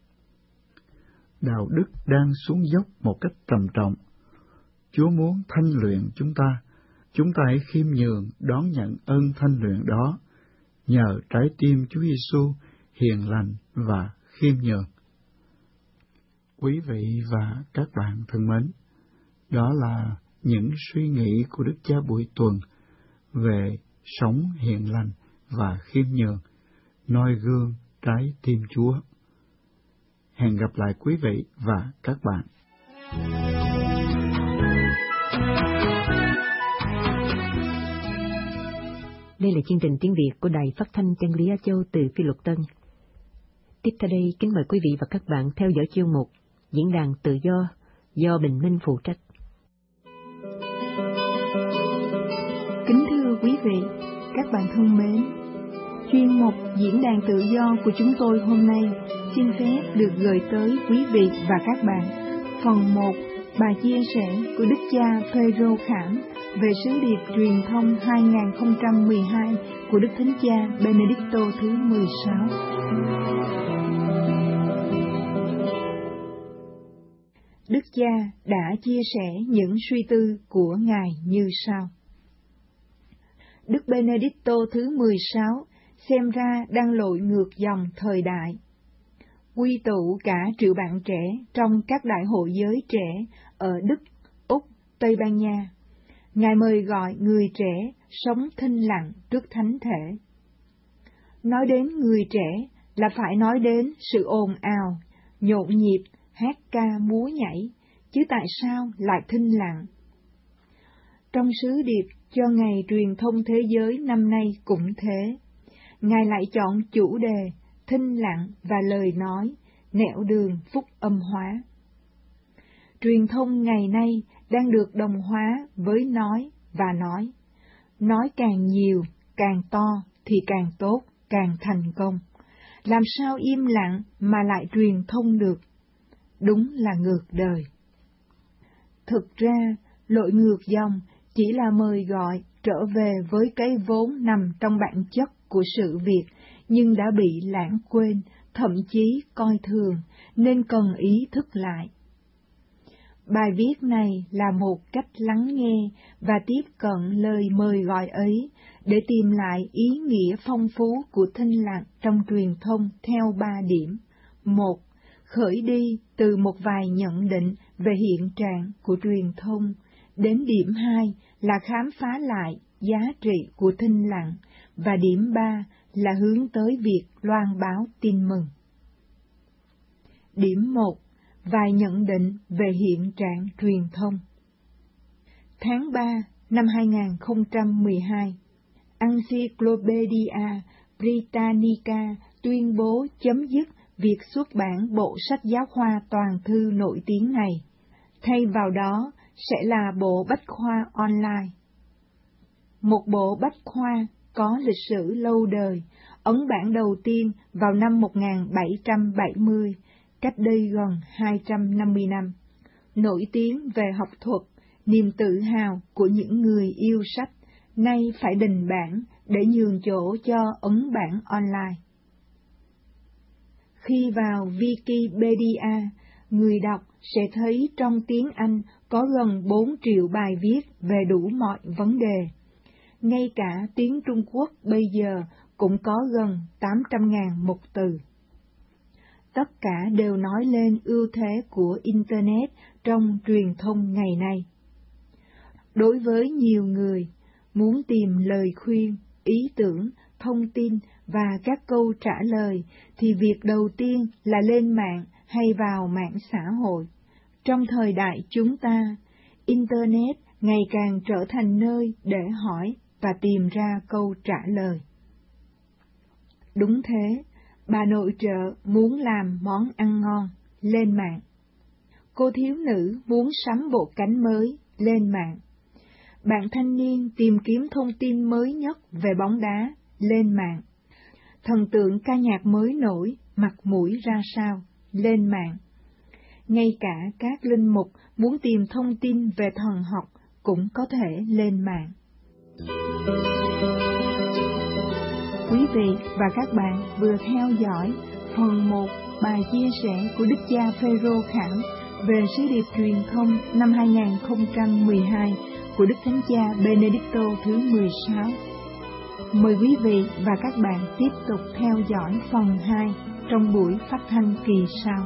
Đạo đức đang xuống dốc một cách trầm trọng. Chúa muốn thanh luyện chúng ta. Chúng ta hãy khiêm nhường đón nhận ơn thanh luyện đó, nhờ trái tim Chúa Giêsu hiền lành và khiêm nhường. Quý vị và các bạn thân mến, đó là những suy nghĩ của Đức Cha buổi tuần về sống hiền lành và khiêm nhường, noi gương trái tim Chúa. Hẹn gặp lại quý vị và các bạn. Đây là chương trình tiếng Việt của Đài Phát thanh Chân lý Á Châu từ Phi Luật Tân. Tiếp theo đây, kính mời quý vị và các bạn theo dõi chuyên mục Diễn đàn Tự do do Bình Minh phụ trách. Kính thưa quý vị, các bạn thân mến, chuyên mục Diễn đàn Tự do của chúng tôi hôm nay xin phép được gửi tới quý vị và các bạn phần một bài chia sẻ của Đức cha Phêrô Khảm về sứ điệp truyền thông hai không một hai của Đức Thánh cha Benedicto thứ mười sáu. Đức cha đã chia sẻ những suy tư của Ngài như sau. Đức Benedicto thứ mười sáu xem ra đang lội ngược dòng thời đại. Quy tụ cả triệu bạn trẻ trong các đại hội giới trẻ ở Đức, Úc, Tây Ban Nha. Ngài mời gọi người trẻ sống thinh lặng trước thánh thể. Nói đến người trẻ là phải nói đến sự ồn ào, nhộn nhịp, hát ca múa nhảy, chứ tại sao lại thinh lặng? Trong sứ điệp cho ngày truyền thông thế giới năm nay cũng thế. Ngài lại chọn chủ đề thinh lặng và lời nói, nẻo đường phúc âm hóa. Truyền thông ngày nay đang được đồng hóa với nói và nói. Nói càng nhiều, càng to thì càng tốt, càng thành công. Làm sao im lặng mà lại truyền thông được? Đúng là ngược đời. Thực ra, lội ngược dòng chỉ là mời gọi trở về với cái vốn nằm trong bản chất của sự việc, nhưng đã bị lãng quên, thậm chí coi thường, nên cần ý thức lại. Bài viết này là một cách lắng nghe và tiếp cận lời mời gọi ấy để tìm lại ý nghĩa phong phú của thinh lặng trong truyền thông theo ba điểm. Một, khởi đi từ một vài nhận định về hiện trạng của truyền thông, đến điểm hai là khám phá lại giá trị của thinh lặng, và điểm ba là hướng tới việc loan báo tin mừng. Điểm một, vài nhận định về hiện trạng truyền thông. Tháng ba năm hai không một hai, Encyclopedia Britannica tuyên bố chấm dứt việc xuất bản bộ sách giáo khoa toàn thư nổi tiếng này. Thay vào đó sẽ là bộ bách khoa online. Một bộ bách khoa có lịch sử lâu đời, ấn bản đầu tiên vào năm một nghìn bảy trăm bảy mươi, cách đây gần hai trăm năm mươi năm, nổi tiếng về học thuật, niềm tự hào của những người yêu sách, nay phải đình bản để nhường chỗ cho ấn bản online. Khi vào Wikipedia, người đọc sẽ thấy trong tiếng Anh có gần bốn triệu bài viết về đủ mọi vấn đề. Ngay cả tiếng Trung Quốc bây giờ cũng có gần tám trăm nghìn một từ. Tất cả đều nói lên ưu thế của Internet trong truyền thông ngày nay. Đối với nhiều người, muốn tìm lời khuyên, ý tưởng, thông tin và các câu trả lời thì việc đầu tiên là lên mạng hay vào mạng xã hội. Trong thời đại chúng ta, Internet ngày càng trở thành nơi để hỏi và tìm ra câu trả lời. Đúng thế, bà nội trợ muốn làm món ăn ngon, lên mạng. Cô thiếu nữ muốn sắm bộ cánh mới, lên mạng. Bạn thanh niên tìm kiếm thông tin mới nhất về bóng đá, lên mạng. Thần tượng ca nhạc mới nổi, mặt mũi ra sao, lên mạng. Ngay cả các linh mục muốn tìm thông tin về thần học cũng có thể lên mạng. Quý vị và các bạn vừa theo dõi phần một bài chia sẻ của Đức cha Phêrô Khảm về sứ điệp truyền thông năm hai không một hai của Đức Thánh cha Benedicto thứ mười sáu. Mời quý vị và các bạn tiếp tục theo dõi phần hai trong buổi phát thanh kỳ sau.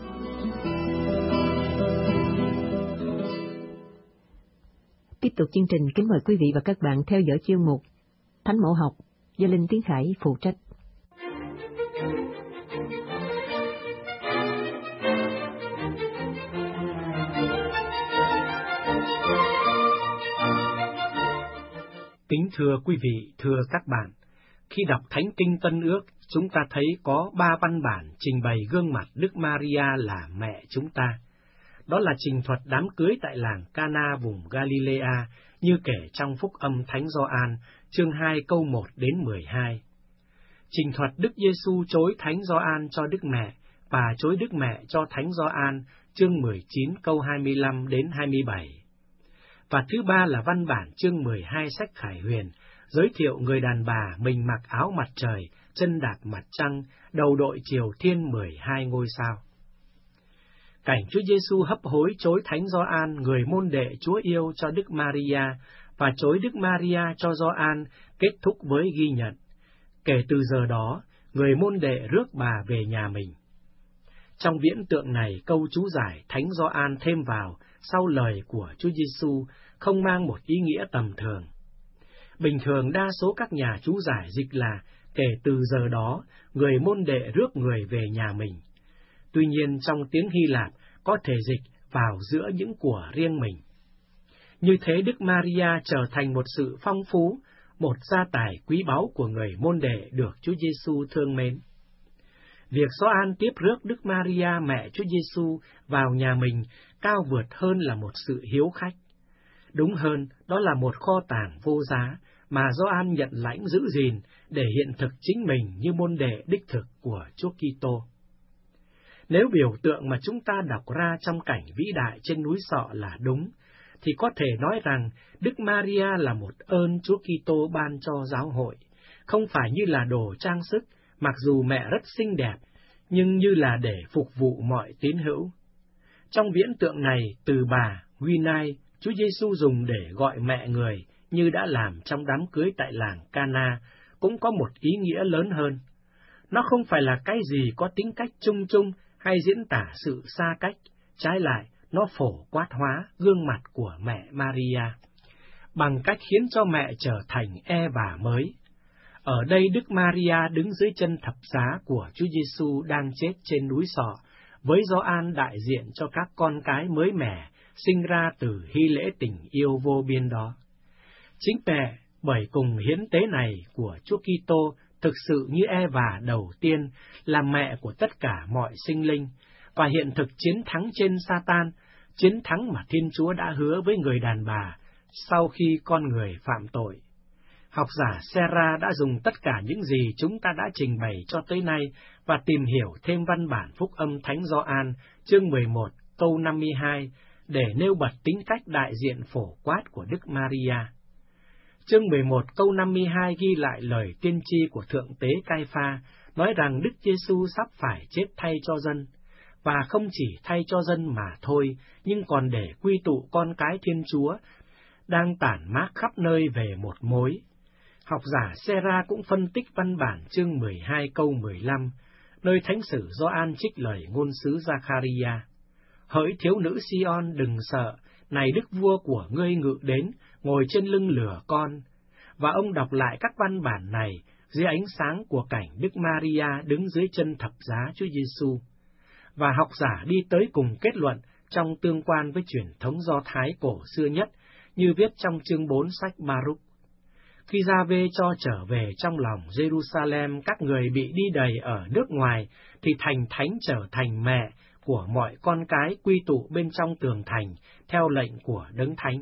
Tiếp tục chương trình, kính mời quý vị và các bạn theo dõi chuyên mục Thánh Mẫu Học do Linh Tiến Khải phụ trách. Kính thưa quý vị, thưa các bạn, khi đọc Thánh Kinh Tân Ước, chúng ta thấy có ba văn bản trình bày gương mặt Đức Maria là mẹ chúng ta. Đó là trình thuật đám cưới tại làng Cana vùng Galilea, như kể trong Phúc Âm Thánh Gioan, chương hai câu một đến mười hai. Trình thuật Đức Giêsu chối Thánh Gioan cho Đức Mẹ và chối Đức Mẹ cho Thánh Gioan, chương mười chín câu hai mươi lăm đến hai mươi bảy. Và thứ ba là văn bản chương mười hai sách Khải Huyền, giới thiệu người đàn bà mình mặc áo mặt trời, chân đạp mặt trăng, đầu đội triều thiên mười hai ngôi sao. Cảnh Chúa Giêsu hấp hối chối Thánh Gioan, người môn đệ Chúa yêu cho Đức Maria, và chối Đức Maria cho Gioan, kết thúc với ghi nhận: kể từ giờ đó, người môn đệ rước bà về nhà mình. Trong viễn tượng này, câu chú giải Thánh Gioan thêm vào sau lời của Chúa Giêsu không mang một ý nghĩa tầm thường. Bình thường đa số các nhà chú giải dịch là kể từ giờ đó, người môn đệ rước người về nhà mình. Tuy nhiên trong tiếng Hy Lạp có thể dịch vào giữa những của riêng mình. Như thế Đức Maria trở thành một sự phong phú, một gia tài quý báu của người môn đệ được Chúa Giêsu thương mến. Việc Gioan tiếp rước Đức Maria mẹ Chúa Giêsu vào nhà mình cao vượt hơn là một sự hiếu khách. Đúng hơn, đó là một kho tàng vô giá mà Gioan nhận lãnh giữ gìn để hiện thực chính mình như môn đệ đích thực của Chúa Kitô. Nếu biểu tượng mà chúng ta đọc ra trong cảnh vĩ đại trên núi Sọ là đúng, thì có thể nói rằng Đức Maria là một ơn Chúa Kitô ban cho giáo hội, không phải như là đồ trang sức, mặc dù mẹ rất xinh đẹp, nhưng như là để phục vụ mọi tín hữu. Trong viễn tượng này, từ bà, Winai, Chúa Giêsu dùng để gọi mẹ người, như đã làm trong đám cưới tại làng Cana, cũng có một ý nghĩa lớn hơn. Nó không phải là cái gì có tính cách chung chung hay diễn tả sự xa cách, trái lại, nó phổ quát hóa gương mặt của mẹ Maria, bằng cách khiến cho mẹ trở thành Eva mới. Ở đây Đức Maria đứng dưới chân thập giá của Chúa Giêsu đang chết trên núi Sọ, với Gioan đại diện cho các con cái mới mẻ, sinh ra từ hy lễ tình yêu vô biên đó. Chính mẹ, bởi cùng hiến tế này của Chúa Kitô, thực sự như Eva đầu tiên, là mẹ của tất cả mọi sinh linh, và hiện thực chiến thắng trên Sa-tan, chiến thắng mà Thiên Chúa đã hứa với người đàn bà sau khi con người phạm tội. Học giả Serra đã dùng tất cả những gì chúng ta đã trình bày cho tới nay và tìm hiểu thêm văn bản Phúc âm Thánh Gioan, chương mười một, câu năm mươi hai, để nêu bật tính cách đại diện phổ quát của Đức Maria. Chương mười một câu năm mươi hai ghi lại lời tiên tri của Thượng tế Cai-pha, nói rằng Đức Giêsu sắp phải chết thay cho dân, và không chỉ thay cho dân mà thôi, nhưng còn để quy tụ con cái Thiên Chúa, đang tản mát khắp nơi về một mối. Học giả Serra cũng phân tích văn bản chương mười hai câu mười lăm, nơi Thánh sử Gioan trích lời ngôn sứ Giacharia. Hỡi thiếu nữ Sion, đừng sợ, này đức vua của ngươi ngự đến, ngồi trên lưng lửa con. Và ông đọc lại các văn bản này dưới ánh sáng của cảnh Đức Maria đứng dưới chân thập giá Chúa Giêsu. Và học giả đi tới cùng kết luận trong tương quan với truyền thống Do Thái cổ xưa nhất, như viết trong chương bốn sách Baruch. Khi Gia-vê cho trở về trong lòng Jerusalem các người bị đi đầy ở nước ngoài, thì thành thánh trở thành mẹ của mọi con cái quy tụ bên trong tường thành, theo lệnh của Đấng Thánh.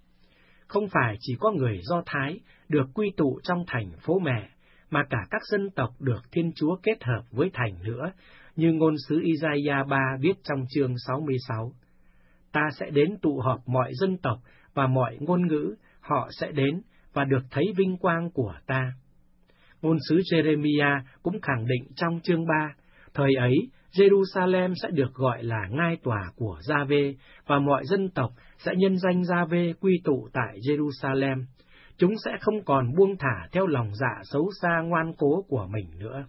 Không phải chỉ có người Do Thái được quy tụ trong thành phố mẹ, mà cả các dân tộc được Thiên Chúa kết hợp với thành nữa, như ngôn sứ Isaiah ba viết trong chương sáu mươi sáu. Ta sẽ đến tụ họp mọi dân tộc và mọi ngôn ngữ, họ sẽ đến và được thấy vinh quang của ta. Ngôn sứ Jeremiah cũng khẳng định trong chương ba, thời ấy, Jerusalem sẽ được gọi là ngai tòa của Gia-vê, và mọi dân tộc sẽ nhân danh Gia-vê quy tụ tại Jerusalem. Chúng sẽ không còn buông thả theo lòng dạ xấu xa ngoan cố của mình nữa.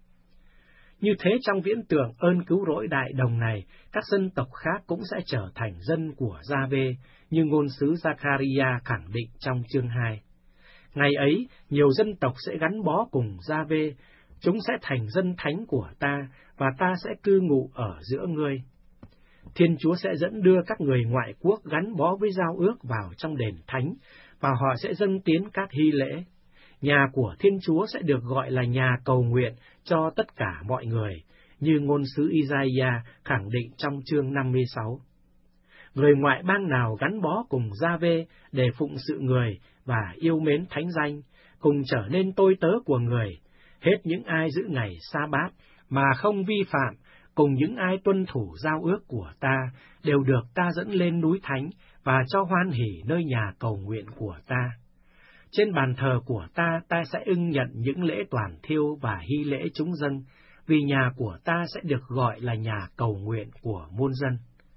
Như thế trong viễn tượng ơn cứu rỗi đại đồng này, các dân tộc khác cũng sẽ trở thành dân của Gia-vê, như ngôn sứ Giacharia khẳng định trong chương hai. Ngày ấy, nhiều dân tộc sẽ gắn bó cùng Gia-vê, chúng sẽ thành dân thánh của ta, và ta sẽ cư ngụ ở giữa ngươi. Thiên Chúa sẽ dẫn đưa các người ngoại quốc gắn bó với giao ước vào trong đền thánh, và họ sẽ dâng tiến các hy lễ. Nhà của Thiên Chúa sẽ được gọi là nhà cầu nguyện cho tất cả mọi người, như ngôn sứ Isaiah khẳng định trong chương năm mươi sáu. Người ngoại bang nào gắn bó cùng Gia-vê để phụng sự người và yêu mến thánh danh, cùng trở nên tôi tớ của người, hết những ai giữ ngày sa bát mà không vi phạm, cùng những ai tuân thủ giao ước của ta, đều được ta dẫn lên núi thánh và cho hoan hỉ nơi nhà cầu nguyện của ta. Trên bàn thờ của ta, ta sẽ ưng nhận những lễ toàn thiêu và hy lễ chúng dân, vì nhà của ta sẽ được gọi là nhà cầu nguyện của muôn dân.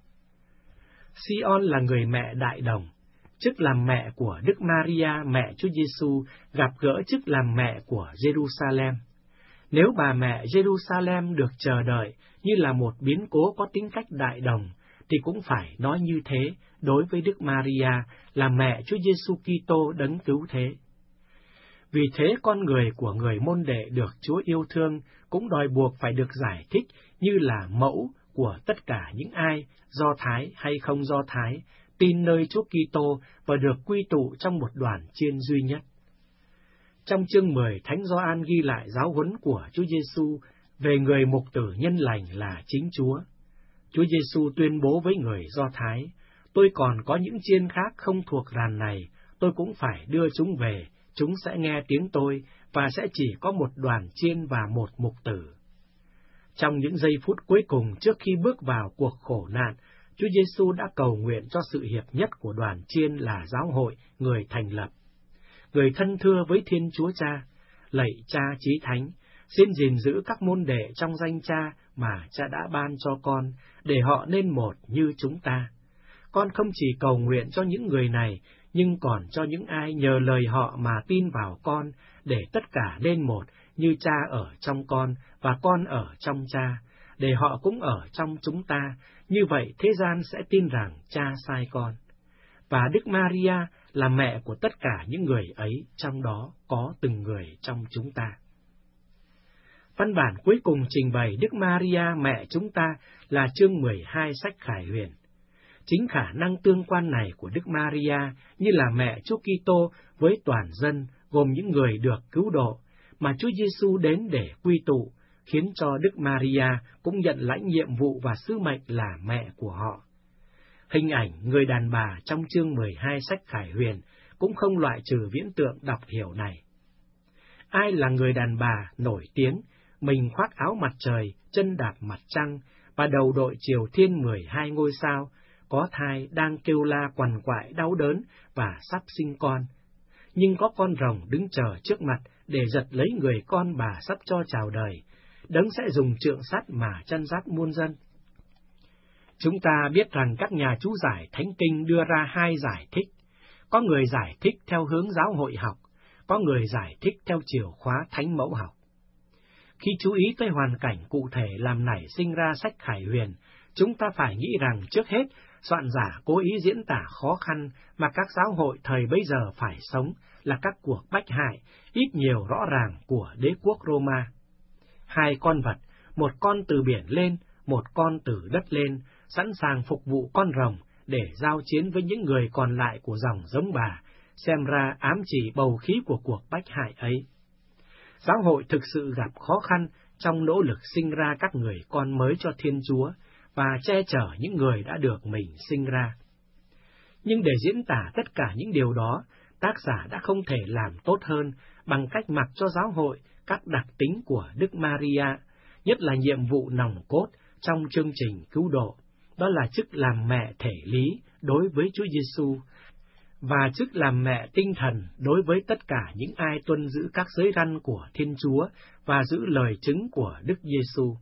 Sion là người mẹ đại đồng, chức làm mẹ của Đức Maria, mẹ Chúa Giêsu, gặp gỡ chức làm mẹ của Jerusalem. Nếu bà mẹ Jerusalem được chờ đợi như là một biến cố có tính cách đại đồng, thì cũng phải nói như thế đối với Đức Maria là mẹ Chúa Giêsu Kitô đấng cứu thế. Vì thế con người của người môn đệ được Chúa yêu thương cũng đòi buộc phải được giải thích như là mẫu của tất cả những ai, Do Thái hay không Do Thái, tin nơi Chúa Kitô và được quy tụ trong một đoàn chiên duy nhất. Trong chương mười, Thánh Gioan ghi lại giáo huấn của Chúa Giêsu về người mục tử nhân lành là chính Chúa. Chúa Giêsu tuyên bố với người Do Thái: "Tôi còn có những chiên khác không thuộc đàn này, tôi cũng phải đưa chúng về, chúng sẽ nghe tiếng tôi, và sẽ chỉ có một đoàn chiên và một mục tử." Trong những giây phút cuối cùng trước khi bước vào cuộc khổ nạn, Chúa Giêsu đã cầu nguyện cho sự hiệp nhất của đoàn chiên là giáo hội, người thành lập. Người thân thưa với Thiên Chúa Cha: "Lạy Cha Chí Thánh, xin gìn giữ các môn đệ trong danh Cha mà Cha đã ban cho con, để họ nên một như chúng ta. Con không chỉ cầu nguyện cho những người này, nhưng còn cho những ai nhờ lời họ mà tin vào con, để tất cả nên một như Cha ở trong con và con ở trong Cha, để họ cũng ở trong chúng ta, như vậy thế gian sẽ tin rằng Cha sai con. Và Đức Maria là mẹ của tất cả những người ấy, trong đó có từng người trong chúng ta." Văn bản cuối cùng trình bày Đức Maria mẹ chúng ta là chương mười hai sách Khải Huyền. Chính khả năng tương quan này của Đức Maria như là mẹ Chúa Kitô với toàn dân, gồm những người được cứu độ, mà Chúa Giêsu đến để quy tụ, khiến cho Đức Maria cũng nhận lãnh nhiệm vụ và sứ mệnh là mẹ của họ. Hình ảnh người đàn bà trong chương mười hai sách Khải Huyền cũng không loại trừ viễn tượng đọc hiểu này. Ai là người đàn bà nổi tiếng, mình khoác áo mặt trời, chân đạp mặt trăng, và đầu đội triều thiên mười hai ngôi sao, có thai đang kêu la quằn quại đau đớn và sắp sinh con, nhưng có con rồng đứng chờ trước mặt để giật lấy người con bà sắp cho chào đời, đấng sẽ dùng trượng sắt mà chân dắt muôn dân. Chúng ta biết rằng các nhà chú giải Thánh Kinh đưa ra hai giải thích. Có người giải thích theo hướng giáo hội học, có người giải thích theo chiều khóa thánh mẫu học. Khi chú ý tới hoàn cảnh cụ thể làm nảy sinh ra sách Khải Huyền, chúng ta phải nghĩ rằng trước hết, soạn giả cố ý diễn tả khó khăn mà các giáo hội thời bấy giờ phải sống là các cuộc bách hại, ít nhiều rõ ràng của đế quốc Roma. Hai con vật, một con từ biển lên, một con từ đất lên, sẵn sàng phục vụ con rồng để giao chiến với những người còn lại của dòng giống bà, xem ra ám chỉ bầu khí của cuộc bách hại ấy. Giáo hội thực sự gặp khó khăn trong nỗ lực sinh ra các người con mới cho Thiên Chúa và che chở những người đã được mình sinh ra. Nhưng để diễn tả tất cả những điều đó, tác giả đã không thể làm tốt hơn bằng cách mặc cho giáo hội các đặc tính của Đức Maria, nhất là nhiệm vụ nòng cốt trong chương trình cứu độ, đó là chức làm mẹ thể lý đối với Chúa Giêsu và chức làm mẹ tinh thần đối với tất cả những ai tuân giữ các giới răn của Thiên Chúa và giữ lời chứng của Đức Giêsu.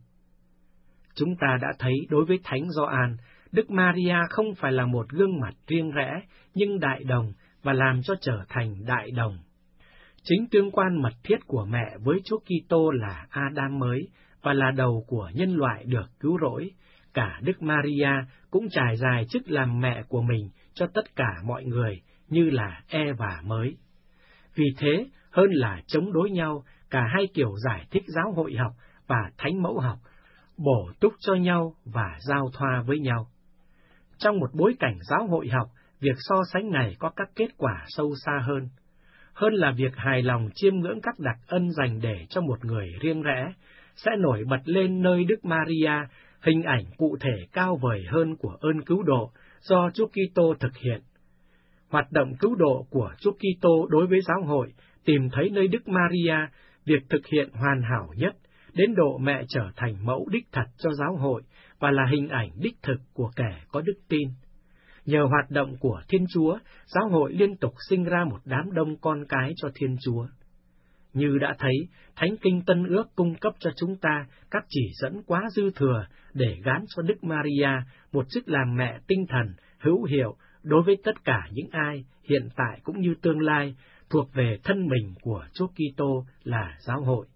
Chúng ta đã thấy đối với Thánh Gioan, Đức Maria không phải là một gương mặt riêng rẽ, nhưng đại đồng và làm cho trở thành đại đồng. Chính tương quan mật thiết của mẹ với Chúa Kitô là Adam mới và là đầu của nhân loại được cứu rỗi. Cả Đức Maria cũng trải dài chức làm mẹ của mình cho tất cả mọi người như là Eva mới. Vì thế, hơn là chống đối nhau, cả hai kiểu giải thích giáo hội học và thánh mẫu học bổ túc cho nhau và giao thoa với nhau. Trong một bối cảnh giáo hội học, việc so sánh này có các kết quả sâu xa hơn. Hơn là việc hài lòng chiêm ngưỡng các đặc ân dành để cho một người riêng rẽ, sẽ nổi bật lên nơi Đức Maria, hình ảnh cụ thể cao vời hơn của ơn cứu độ do Chúa Kitô thực hiện. Hoạt động cứu độ của Chúa Kitô đối với giáo hội tìm thấy nơi Đức Maria việc thực hiện hoàn hảo nhất đến độ mẹ trở thành mẫu đích thật cho giáo hội và là hình ảnh đích thực của kẻ có đức tin. Nhờ hoạt động của Thiên Chúa, giáo hội liên tục sinh ra một đám đông con cái cho Thiên Chúa. Như đã thấy, Thánh Kinh Tân Ước cung cấp cho chúng ta các chỉ dẫn quá dư thừa để gán cho Đức Maria một chức làm mẹ tinh thần, hữu hiệu đối với tất cả những ai, hiện tại cũng như tương lai, thuộc về thân mình của Chúa Kitô là giáo hội.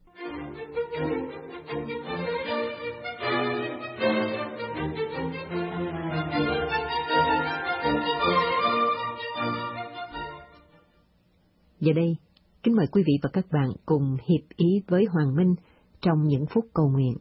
Giờ đây, kính mời quý vị và các bạn cùng hiệp ý với Hoàng Minh trong những phút cầu nguyện.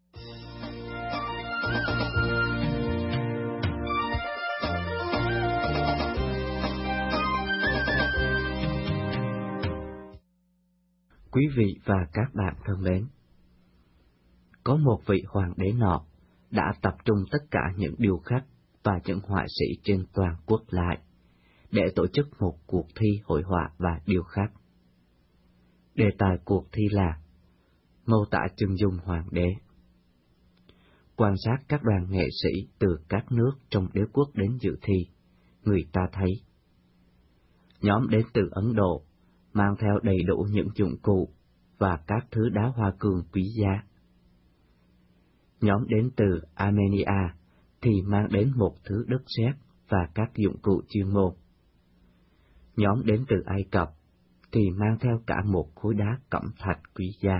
Quý vị và các bạn thân mến, có một vị hoàng đế nọ đã tập trung tất cả những điêu khắc và những họa sĩ trên toàn quốc lại để tổ chức một cuộc thi hội họa và điêu khắc. Đề tài cuộc thi là mô tả chân dung hoàng đế. Quan sát các đoàn nghệ sĩ từ các nước trong đế quốc đến dự thi, người ta thấy nhóm đến từ Ấn Độ mang theo đầy đủ những dụng cụ và các thứ đá hoa cương quý giá. Nhóm đến từ Armenia thì mang đến một thứ đất sét và các dụng cụ chuyên môn. Nhóm đến từ Ai Cập thì mang theo cả một khối đá cẩm thạch quý giá.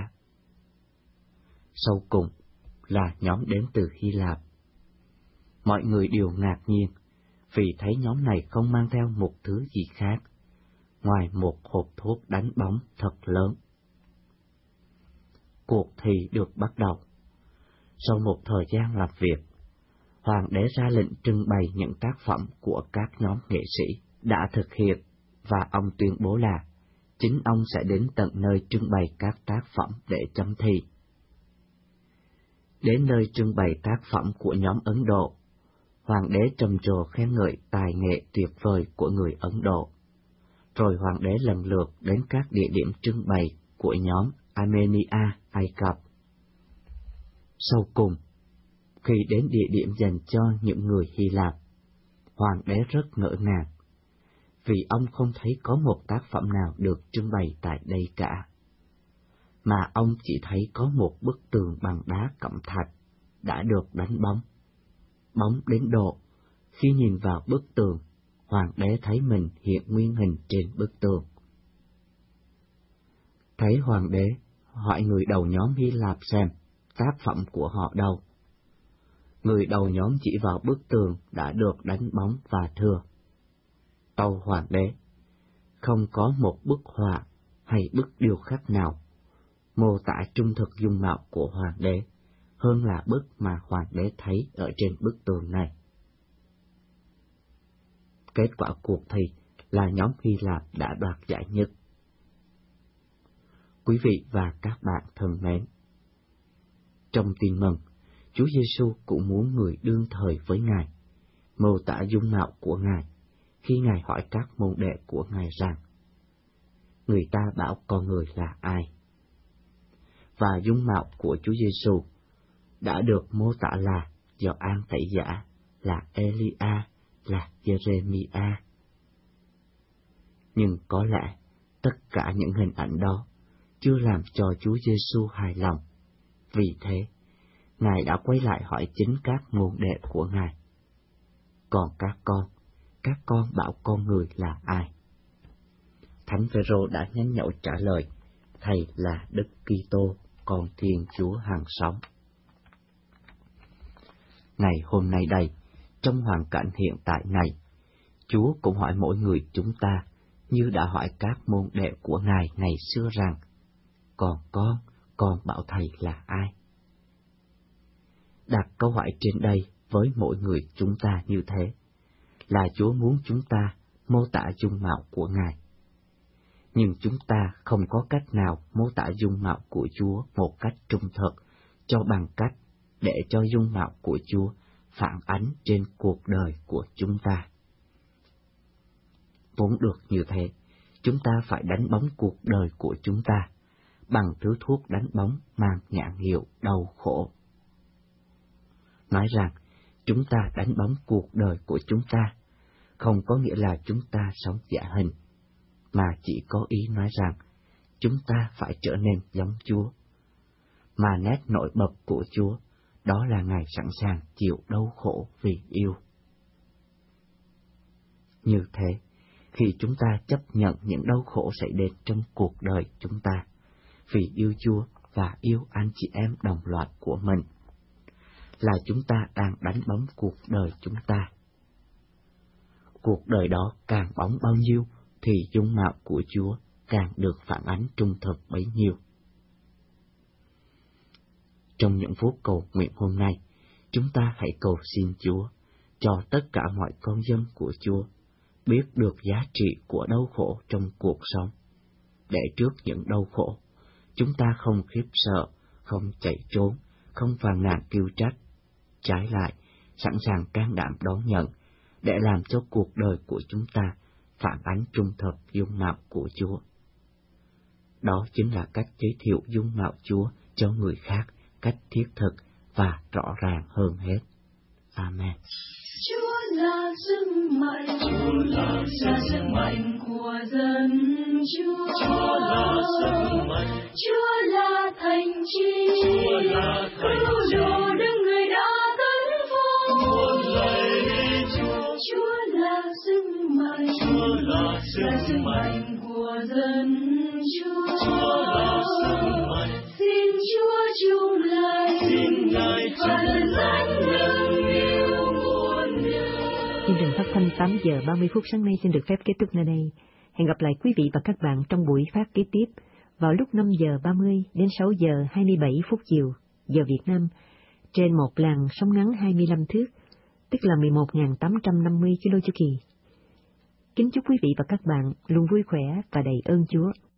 Sau cùng là nhóm đến từ Hy Lạp. Mọi người đều ngạc nhiên vì thấy nhóm này không mang theo một thứ gì khác ngoài một hộp thuốc đánh bóng thật lớn. Cuộc thi được bắt đầu. Sau một thời gian làm việc, hoàng đế ra lệnh trưng bày những tác phẩm của các nhóm nghệ sĩ đã thực hiện, và ông tuyên bố là chính ông sẽ đến tận nơi trưng bày các tác phẩm để chấm thi. Đến nơi trưng bày tác phẩm của nhóm Ấn Độ, hoàng đế trầm trồ khen ngợi tài nghệ tuyệt vời của người Ấn Độ. Rồi hoàng đế lần lượt đến các địa điểm trưng bày của nhóm Armenia, Ai Cập. Sau cùng, khi đến địa điểm dành cho những người Hy Lạp, hoàng đế rất ngỡ ngàng, vì ông không thấy có một tác phẩm nào được trưng bày tại đây cả, mà ông chỉ thấy có một bức tường bằng đá cẩm thạch đã được đánh bóng. Bóng đến độ, khi nhìn vào bức tường, hoàng đế thấy mình hiện nguyên hình trên bức tường. Thấy hoàng đế, hỏi người đầu nhóm Hy Lạp xem tác phẩm của họ đâu. Người đầu nhóm chỉ vào bức tường đã được đánh bóng và thưa: tâu hoàng đế, không có một bức họa hay bức điêu khắc nào mô tả trung thực dung mạo của hoàng đế hơn là bức mà hoàng đế thấy ở trên bức tường này. Kết quả cuộc thi là nhóm Hy Lạp đã đoạt giải nhất. Quý vị và các bạn thân mến, trong Tin Mừng, Chúa Giêsu cũng muốn người đương thời với Ngài mô tả dung mạo của Ngài khi Ngài hỏi các môn đệ của Ngài rằng: người ta bảo con người là ai? Và dung mạo của Chúa Giêsu đã được mô tả là Gioan Tẩy Giả, là Elia, là Jeremia. Nhưng có lẽ tất cả những hình ảnh đó chưa làm cho Chúa Giêsu hài lòng. Vì thế, Ngài đã quay lại hỏi chính các môn đệ của Ngài: còn các con, các con bảo con người là ai? Thánh Phêrô đã nhanh nhậu trả lời: Thầy là Đức Kitô, con Thiên Chúa hằng sống. Ngày hôm nay đây, trong hoàn cảnh hiện tại này, Chúa cũng hỏi mỗi người chúng ta như đã hỏi các môn đệ của Ngài ngày xưa rằng: còn con, con bảo Thầy là ai? Đặt câu hỏi trên đây với mỗi người chúng ta như thế, là Chúa muốn chúng ta mô tả dung mạo của Ngài. Nhưng chúng ta không có cách nào mô tả dung mạo của Chúa một cách trung thực, cho bằng cách để cho dung mạo của Chúa phản ánh trên cuộc đời của chúng ta. Muốn được như thế, chúng ta phải đánh bóng cuộc đời của chúng ta bằng thứ thuốc đánh bóng mang nhãn hiệu đau khổ. Nói rằng chúng ta đánh bóng cuộc đời của chúng ta, không có nghĩa là chúng ta sống giả hình, mà chỉ có ý nói rằng chúng ta phải trở nên giống Chúa. Mà nét nổi bật của Chúa, đó là Ngài sẵn sàng chịu đau khổ vì yêu. Như thế, khi chúng ta chấp nhận những đau khổ xảy đến trong cuộc đời chúng ta, vì yêu Chúa và yêu anh chị em đồng loại của mình, là chúng ta đang đánh bóng cuộc đời chúng ta. Cuộc đời đó càng bóng bao nhiêu, thì dung mạo của Chúa càng được phản ánh trung thực bấy nhiêu. Trong những phút cầu nguyện hôm nay, chúng ta hãy cầu xin Chúa cho tất cả mọi con dân của Chúa biết được giá trị của đau khổ trong cuộc sống, để trước những đau khổ, chúng ta không khiếp sợ, không chạy trốn, không phàn nàn kêu trách, trái lại, sẵn sàng can đảm đón nhận, để làm cho cuộc đời của chúng ta phản ánh trung thực dung mạo của Chúa. Đó chính là cách giới thiệu dung mạo Chúa cho người khác cách thiết thực và rõ ràng hơn hết. Amen. Chúa là sức mạnh, Chúa là sức mạnh của dân Chúa. Chúa là sức mạnh, Chúa là thành chi, Chúa là thành chi. Cứu đứng người đã tấn phong. Chúa lạy Chúa, Chúa là sức mạnh, Chúa là sức mạnh của dân Chúa. Chúa là sức mạnh, xin Chúa chung lại, xin Ngài phật lãnh nâng niu. Chương trình phát thanh tám giờ ba mươi phút sáng nay xin được phép kết thúc nơi đây. Hẹn gặp lại quý vị và các bạn trong buổi phát kế tiếp vào lúc năm giờ ba mươi đến sáu giờ hai mươi bảy phút chiều giờ Việt Nam trên một làn sóng ngắn hai mươi lăm thước, tức là mười một nghìn tám trăm năm mươi ki lô chu kỳ. Kính chúc quý vị và các bạn luôn vui khỏe và đầy ơn Chúa.